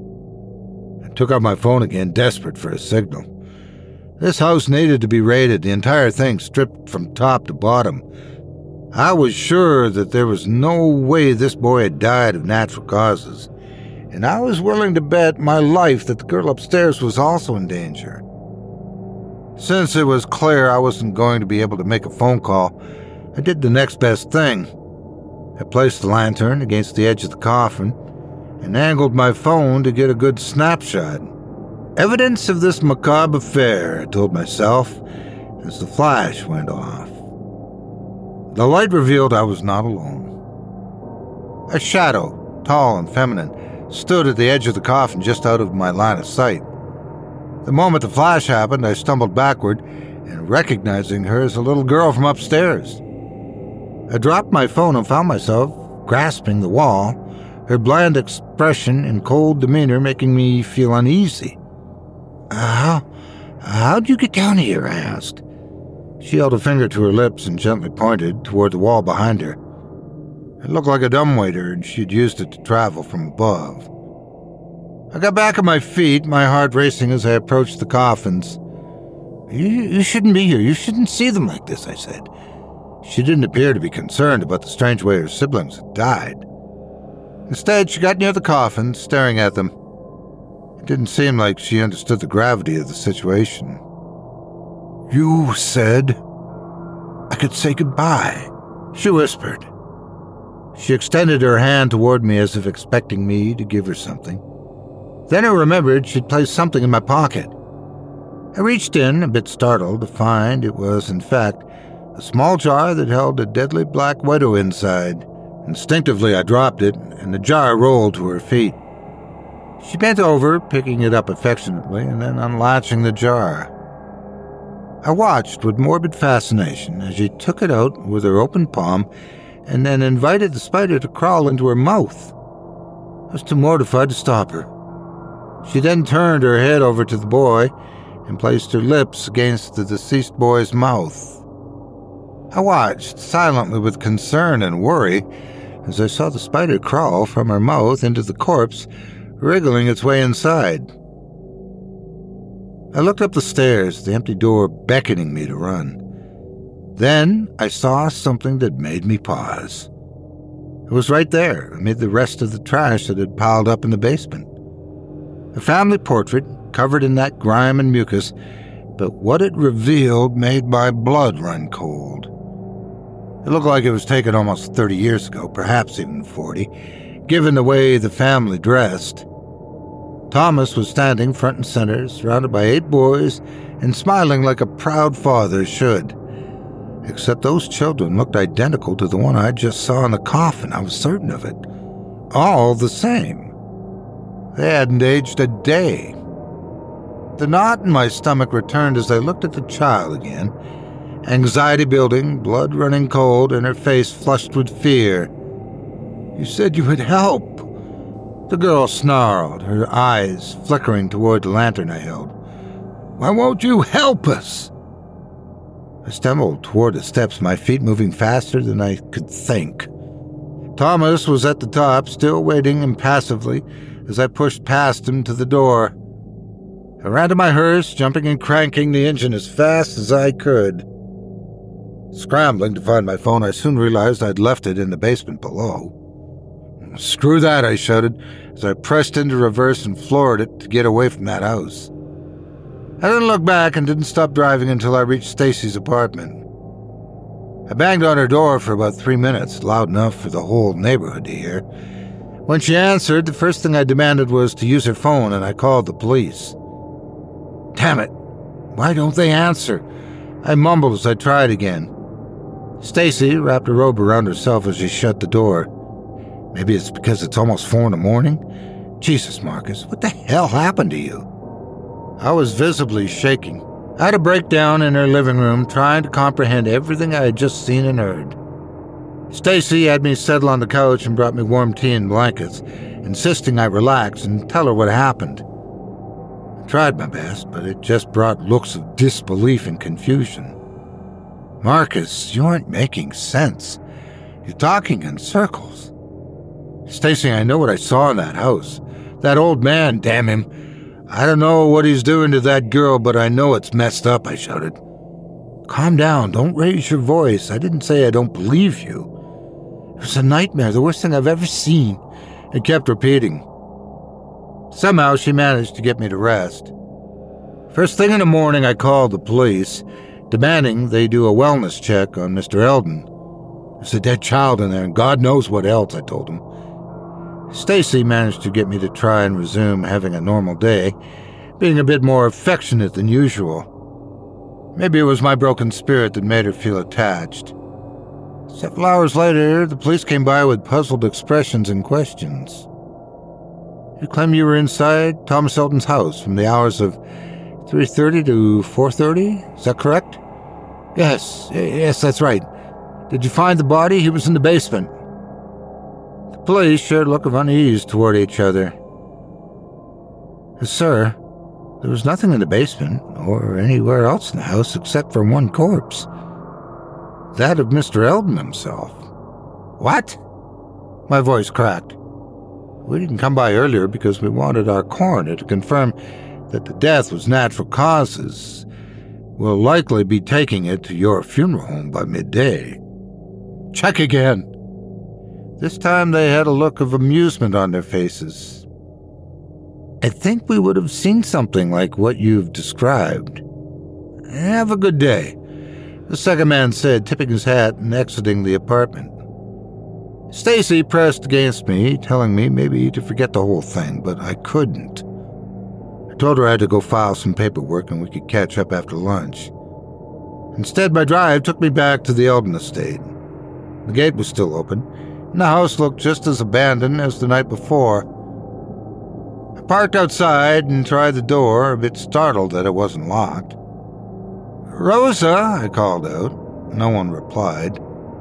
I took out my phone again, desperate for a signal. This house needed to be raided, the entire thing stripped from top to bottom. I was sure that there was no way this boy had died of natural causes, and I was willing to bet my life that the girl upstairs was also in danger. Since it was clear I wasn't going to be able to make a phone call, I did the next best thing. I placed the lantern against the edge of the coffin and angled my phone to get a good snapshot. Evidence of this macabre affair, I told myself, as the flash went off. The light revealed I was not alone. A shadow, tall and feminine, stood at the edge of the coffin just out of my line of sight. The moment the flash happened, I stumbled backward, and recognizing her as a little girl from upstairs. I dropped my phone and found myself grasping the wall, her bland expression and cold demeanor making me feel uneasy. How, how'd you get down here? I asked. She held a finger to her lips and gently pointed toward the wall behind her. It looked like a dumbwaiter, and she'd used it to travel from above. I got back on my feet, my heart racing as I approached the coffins. You, you shouldn't be here. You shouldn't see them like this, I said. She didn't appear to be concerned about the strange way her siblings had died. Instead, she got near the coffins, staring at them. It didn't seem like she understood the gravity of the situation. You said I could say goodbye, she whispered. She extended her hand toward me as if expecting me to give her something. Then I remembered she'd placed something in my pocket. I reached in, a bit startled, to find it was, in fact, a small jar that held a deadly black widow inside. Instinctively, I dropped it, and the jar rolled to her feet. She bent over, picking it up affectionately, and then unlatching the jar. I watched with morbid fascination as she took it out with her open palm and then invited the spider to crawl into her mouth. I was too mortified to stop her. She then turned her head over to the boy and placed her lips against the deceased boy's mouth. I watched silently with concern and worry as I saw the spider crawl from her mouth into the corpse, wriggling its way inside. I looked up the stairs, the empty door beckoning me to run. Then I saw something that made me pause. It was right there, amid the rest of the trash that had piled up in the basement. A family portrait, covered in that grime and mucus, but what it revealed made my blood run cold. It looked like it was taken almost thirty years ago, perhaps even forty, given the way the family dressed. Thomas was standing front and center, surrounded by eight boys, and smiling like a proud father should. Except those children looked identical to the one I just saw in the coffin, I was certain of it. All the same. They hadn't aged a day. The knot in my stomach returned as I looked at the child again, anxiety building, blood running cold, and her face flushed with fear. You said you would help. The girl snarled, her eyes flickering toward the lantern I held. Why won't you help us? I stumbled toward the steps, my feet moving faster than I could think. Thomas was at the top, still waiting impassively as I pushed past him to the door. I ran to my hearse, jumping and cranking the engine as fast as I could. Scrambling to find my phone, I soon realized I'd left it in the basement below. "Screw that," I shouted as I pressed into reverse and floored it to get away from that house. I didn't look back and didn't stop driving until I reached Stacy's apartment. I banged on her door for about three minutes, loud enough for the whole neighborhood to hear. When she answered, the first thing I demanded was to use her phone, and I called the police. "Damn it! Why don't they answer?" I mumbled as I tried again. Stacy wrapped a robe around herself as she shut the door. Maybe it's because it's almost four in the morning? Jesus, Marcus, what the hell happened to you? I was visibly shaking. I had a breakdown in her living room, trying to comprehend everything I had just seen and heard. Stacy had me settle on the couch and brought me warm tea and blankets, insisting I relax and tell her what happened. I tried my best, but it just brought looks of disbelief and confusion. "Marcus, you aren't making sense. You're talking in circles." "Stacy, I know what I saw in that house. That old man, damn him. I don't know what he's doing to that girl, but I know it's messed up," I shouted. "Calm down, don't raise your voice. I didn't say I don't believe you. It was a nightmare, the worst thing I've ever seen," I kept repeating. Somehow she managed to get me to rest. First thing in the morning, I called the police, demanding they do a wellness check on Mister Eldon. "There's a dead child in there, and God knows what else," I told him. Stacy managed to get me to try and resume having a normal day, being a bit more affectionate than usual. Maybe it was my broken spirit that made her feel attached. Several hours later, the police came by with puzzled expressions and questions. "You claim you were inside Thomas Eldon's house from the hours of three thirty to four thirty, is that correct?" Yes, yes, that's right. "Did you find the body? He was in the basement." The police shared a look of unease toward each other. "Sir, there was nothing in the basement or anywhere else in the house except for one corpse. That of Mister Eldon himself." "What?" My voice cracked. "We didn't come by earlier because we wanted our coroner to confirm that the death was natural causes. We'll likely be taking it to your funeral home by midday." "Check again." This time they had a look of amusement on their faces. "I think we would have seen something like what you've described." "Have a good day," the second man said, tipping his hat and exiting the apartment. Stacy pressed against me, telling me maybe to forget the whole thing, but I couldn't. I told her I had to go file some paperwork and we could catch up after lunch. Instead, my drive took me back to the Eldon estate. The gate was still open, and the house looked just as abandoned as the night before. I parked outside and tried the door, a bit startled that it wasn't locked. "Rosa," I called out. No one replied.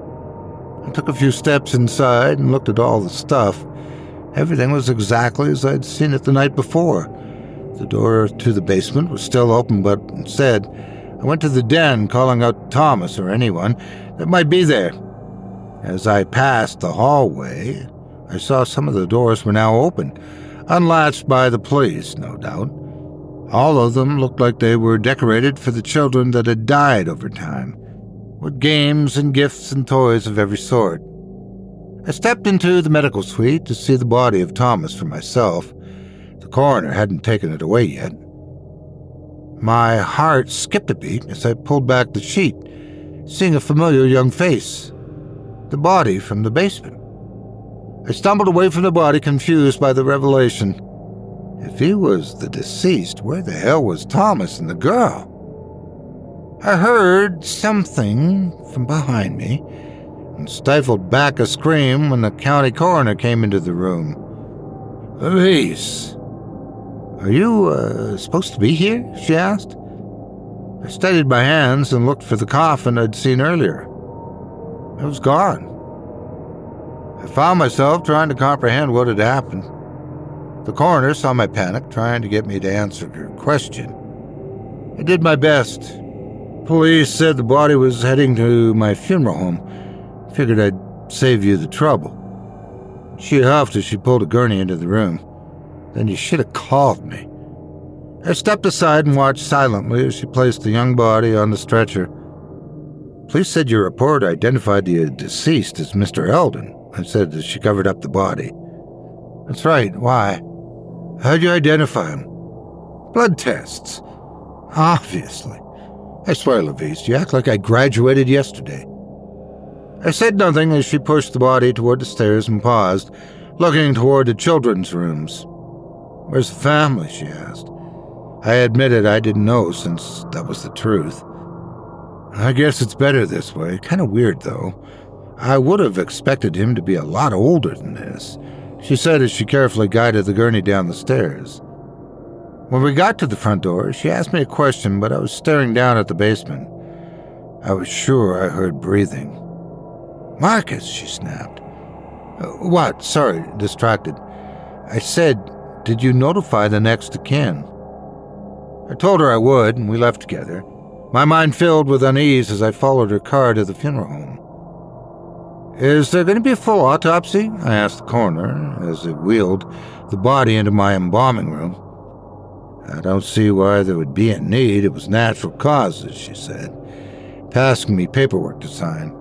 I took a few steps inside and looked at all the stuff. Everything was exactly as I'd seen it the night before. The door to the basement was still open, but instead, I went to the den, calling out Thomas or anyone that might be there. As I passed the hallway, I saw some of the doors were now open, unlatched by the police, no doubt. All of them looked like they were decorated for the children that had died over time, with games and gifts and toys of every sort. I stepped into the medical suite to see the body of Thomas for myself. The coroner hadn't taken it away yet. My heart skipped a beat as I pulled back the sheet, seeing a familiar young face. The body from the basement. I stumbled away from the body, confused by the revelation. If he was the deceased, where the hell was Thomas and the girl? I heard something from behind me and stifled back a scream when the county coroner came into the room. "Elise, are you uh, supposed to be here?" she asked. I steadied my hands and looked for the coffin I'd seen earlier. It was gone. I found myself trying to comprehend what had happened. The coroner saw my panic, trying to get me to answer her question. I did my best. Police said the body was heading to my funeral home. Figured I'd save you the trouble. She huffed as she pulled a gurney into the room. Then you should have called me. I stepped aside and watched silently as she placed the young body on the stretcher. Police said your report identified the deceased as Mister Eldon, I said as she covered up the body. That's right, why? How'd you identify him? Blood tests. Obviously. I swear, Levis, you act like I graduated yesterday. I said nothing as she pushed the body toward the stairs and paused, looking toward the children's rooms. Where's the family, she asked. I admitted I didn't know since that was the truth. I guess it's better this way. Kind of weird, though. I would have expected him to be a lot older than this, she said as she carefully guided the gurney down the stairs. When we got to the front door, she asked me a question, but I was staring down at the basement. I was sure I heard breathing. Marcus, she snapped. Uh, what? Sorry, distracted. I said, did you notify the next of kin? I told her I would, and we left together, my mind filled with unease as I followed her car to the funeral home. Is there going to be a full autopsy? I asked the coroner as it wheeled the body into my embalming room. I don't see why there would be a need. It was natural causes, she said, passing me paperwork to sign.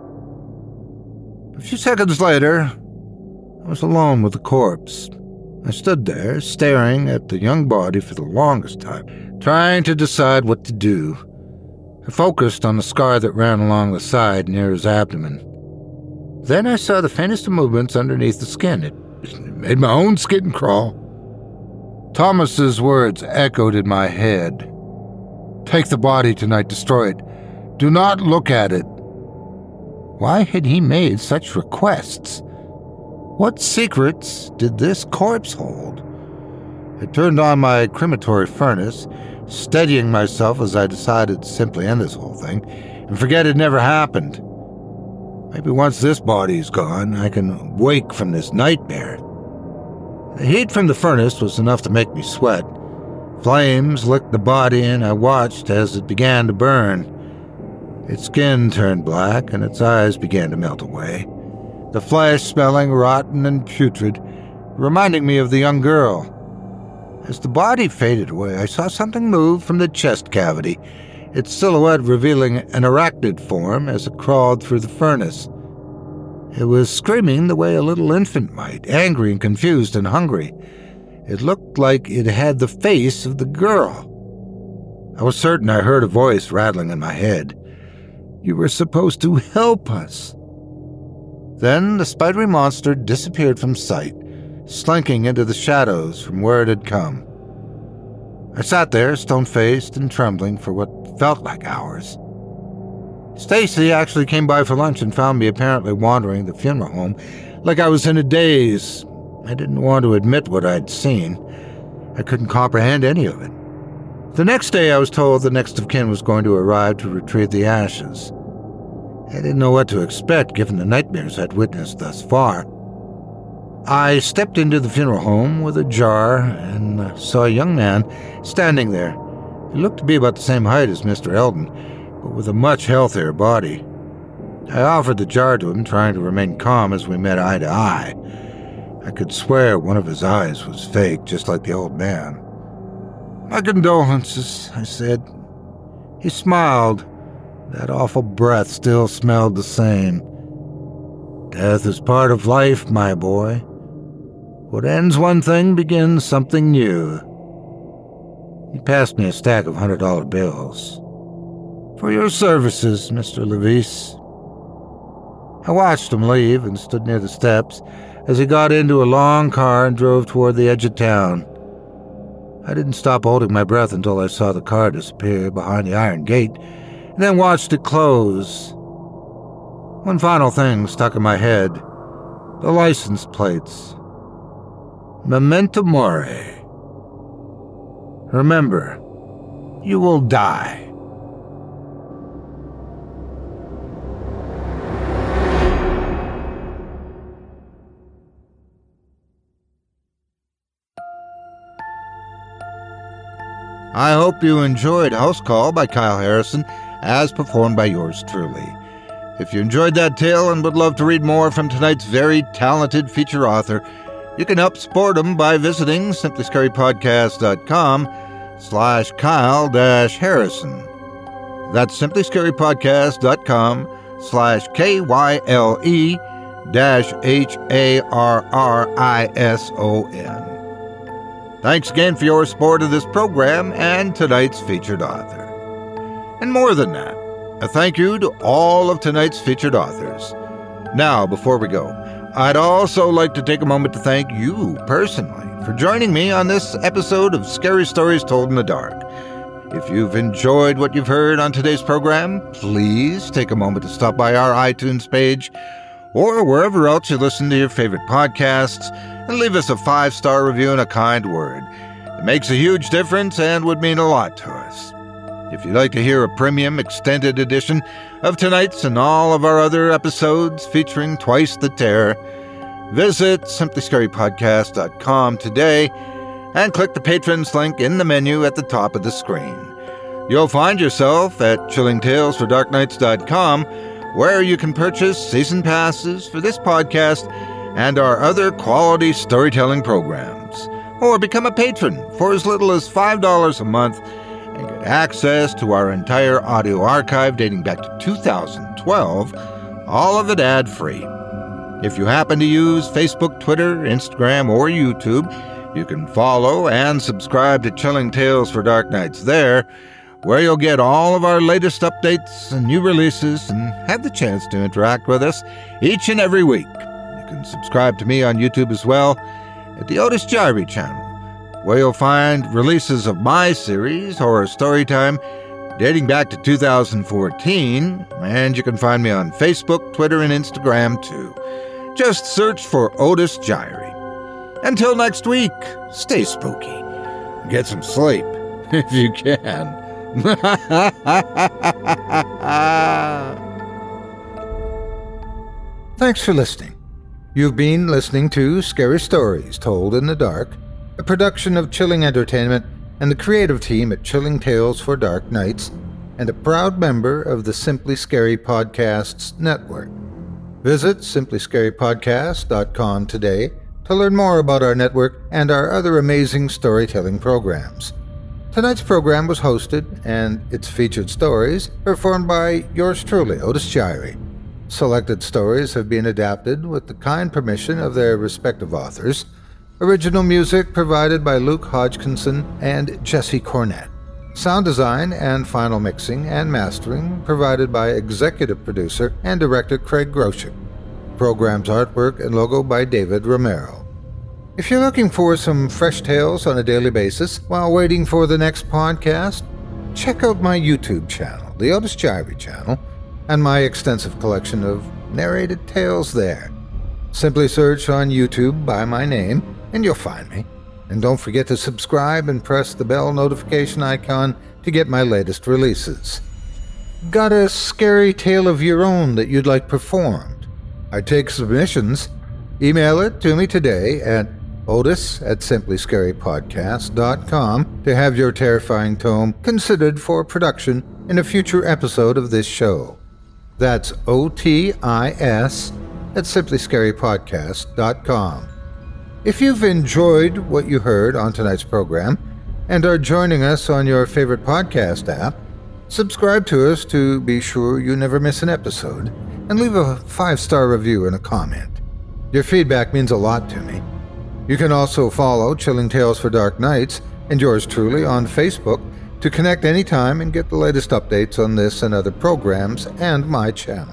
A few seconds later, I was alone with the corpse. I stood there, staring at the young body for the longest time, trying to decide what to do. I focused on the scar that ran along the side near his abdomen. Then I saw the faintest of movements underneath the skin. It, it made my own skin crawl. Thomas's words echoed in my head. Take the body tonight, destroy it. Do not look at it. Why had he made such requests? What secrets did this corpse hold? I turned on my crematory furnace, steadying myself as I decided to simply end this whole thing and forget it never happened. Maybe once this body's gone, I can wake from this nightmare. The heat from the furnace was enough to make me sweat. Flames licked the body, and I watched as it began to burn. Its skin turned black, and its eyes began to melt away, the flesh smelling rotten and putrid, reminding me of the young girl. As the body faded away, I saw something move from the chest cavity, its silhouette revealing an arachnid form as it crawled through the furnace. It was screaming the way a little infant might, angry and confused and hungry. It looked like it had the face of the girl. I was certain I heard a voice rattling in my head. You were supposed to help us. Then the spidery monster disappeared from sight, slinking into the shadows from where it had come. I sat there, stone-faced and trembling for what felt like hours. Stacy actually came by for lunch and found me apparently wandering the funeral home like I was in a daze. I didn't want to admit what I'd seen. I couldn't comprehend any of it. The next day I was told the next of kin was going to arrive to retrieve the ashes. I didn't know what to expect given the nightmares I'd witnessed thus far. I stepped into the funeral home with a jar and saw a young man standing there. He looked to be about the same height as Mister Eldon, but with a much healthier body. I offered the jar to him, trying to remain calm as we met eye to eye. I could swear one of his eyes was fake, just like the old man. My condolences, I said. He smiled. That awful breath still smelled the same. Death is part of life, my boy. What ends one thing begins something new. He passed me a stack of one hundred dollar bills. For your services, Mister Levis. I watched him leave and stood near the steps as he got into a long car and drove toward the edge of town. I didn't stop holding my breath until I saw the car disappear behind the iron gate, and then watched it close. One final thing stuck in my head. The license plates. Memento mori. Remember, you will die. I hope you enjoyed House Call by Kyle Harrison, as performed by yours truly. If you enjoyed that tale and would love to read more from tonight's very talented feature author, you can help support him by visiting simplyscarypodcast.com slash Kyle dash Harrison. That's simplyscarypodcast.com slash K Y L E dash H A R R I S O N. Thanks again for your support of this program and tonight's featured author. And more than that, a thank you to all of tonight's featured authors. Now, before we go, I'd also like to take a moment to thank you personally for joining me on this episode of Scary Stories Told in the Dark. If you've enjoyed what you've heard on today's program, please take a moment to stop by our iTunes page or wherever else you listen to your favorite podcasts and leave us a five-star review and a kind word. It makes a huge difference and would mean a lot to us. If you'd like to hear a premium extended edition of tonight's and all of our other episodes featuring Twice the Terror, visit simply scary podcast dot com today and click the Patrons link in the menu at the top of the screen. You'll find yourself at chilling tales for dark nights dot com, where you can purchase season passes for this podcast and our other quality storytelling programs, or become a patron for as little as five dollars a month and get access to our entire audio archive dating back to two thousand twelve, all of it ad-free. If you happen to use Facebook, Twitter, Instagram, or YouTube, you can follow and subscribe to Chilling Tales for Dark Nights there, where you'll get all of our latest updates and new releases and have the chance to interact with us each and every week. You can subscribe to me on YouTube as well at the Otis Jiry channel, where you'll find releases of my series, Horror Storytime, dating back to two thousand fourteen, and you can find me on Facebook, Twitter, and Instagram too. Just search for Otis Jiry. Until next week, stay spooky. Get some sleep, if you can. Thanks for listening. You've been listening to Scary Stories Told in the Dark, a production of Chilling Entertainment and the creative team at Chilling Tales for Dark Nights, and a proud member of the Simply Scary Podcasts Network. Visit simply scary podcast dot com today to learn more about our network and our other amazing storytelling programs. Tonight's program was hosted, and its featured stories performed by yours truly, Otis Jiry. Selected stories have been adapted with the kind permission of their respective authors. Original music provided by Luke Hodgkinson and Jesse Cornett. Sound design and final mixing and mastering provided by executive producer and director Craig Groshek. Program's artwork and logo by David Romero. If you're looking for some fresh tales on a daily basis while waiting for the next podcast, check out my YouTube channel, the Otis Jiry channel, and my extensive collection of narrated tales there. Simply search on YouTube by my name, and you'll find me. And don't forget to subscribe and press the bell notification icon to get my latest releases. Got a scary tale of your own that you'd like performed? I take submissions. Email it to me today at otis at simply scary podcast dot com to have your terrifying tome considered for production in a future episode of this show. That's O T I S at simply scary podcast dot com. If you've enjoyed what you heard on tonight's program and are joining us on your favorite podcast app, subscribe to us to be sure you never miss an episode, and leave a five-star review and a comment. Your feedback means a lot to me. You can also follow Chilling Tales for Dark Nights and yours truly on Facebook to connect anytime and get the latest updates on this and other programs and my channel.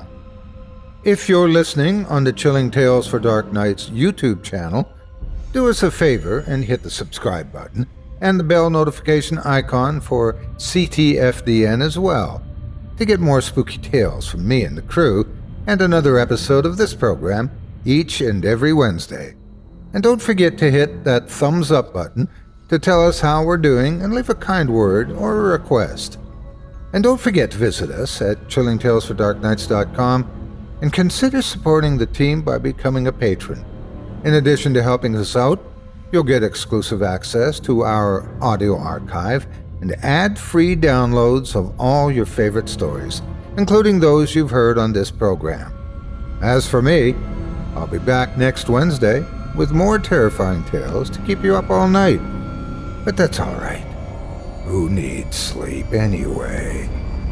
If you're listening on the Chilling Tales for Dark Nights YouTube channel, do us a favor and hit the subscribe button and the bell notification icon for C T F D N as well to get more spooky tales from me and the crew and another episode of this program each and every Wednesday. And don't forget to hit that thumbs up button to tell us how we're doing and leave a kind word or a request. And don't forget to visit us at chilling tales for dark nights dot com and consider supporting the team by becoming a patron. In addition to helping us out, you'll get exclusive access to our audio archive and ad-free downloads of all your favorite stories, including those you've heard on this program. As for me, I'll be back next Wednesday with more terrifying tales to keep you up all night. But that's all right. Who needs sleep anyway?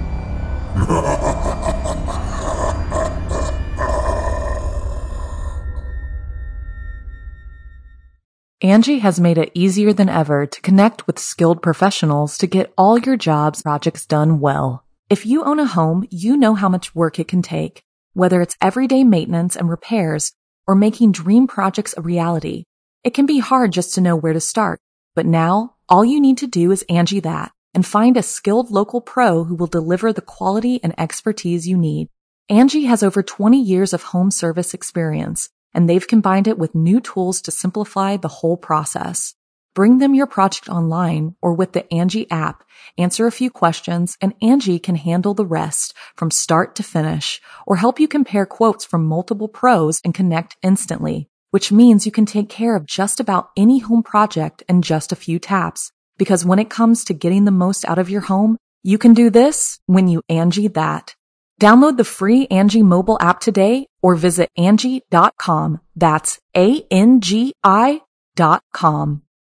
Angie has made it easier than ever to connect with skilled professionals to get all your jobs projects done well. If you own a home, you know how much work it can take, whether it's everyday maintenance and repairs or making dream projects a reality. It can be hard just to know where to start, but now all you need to do is Angie that and find a skilled local pro who will deliver the quality and expertise you need. Angie has over twenty years of home service experience, and they've combined it with new tools to simplify the whole process. Bring them your project online or with the Angie app, answer a few questions, and Angie can handle the rest from start to finish, or help you compare quotes from multiple pros and connect instantly, which means you can take care of just about any home project in just a few taps. Because when it comes to getting the most out of your home, you can do this when you Angie that. Download the free Angie mobile app today or visit Angie dot com. That's A N G I dot com.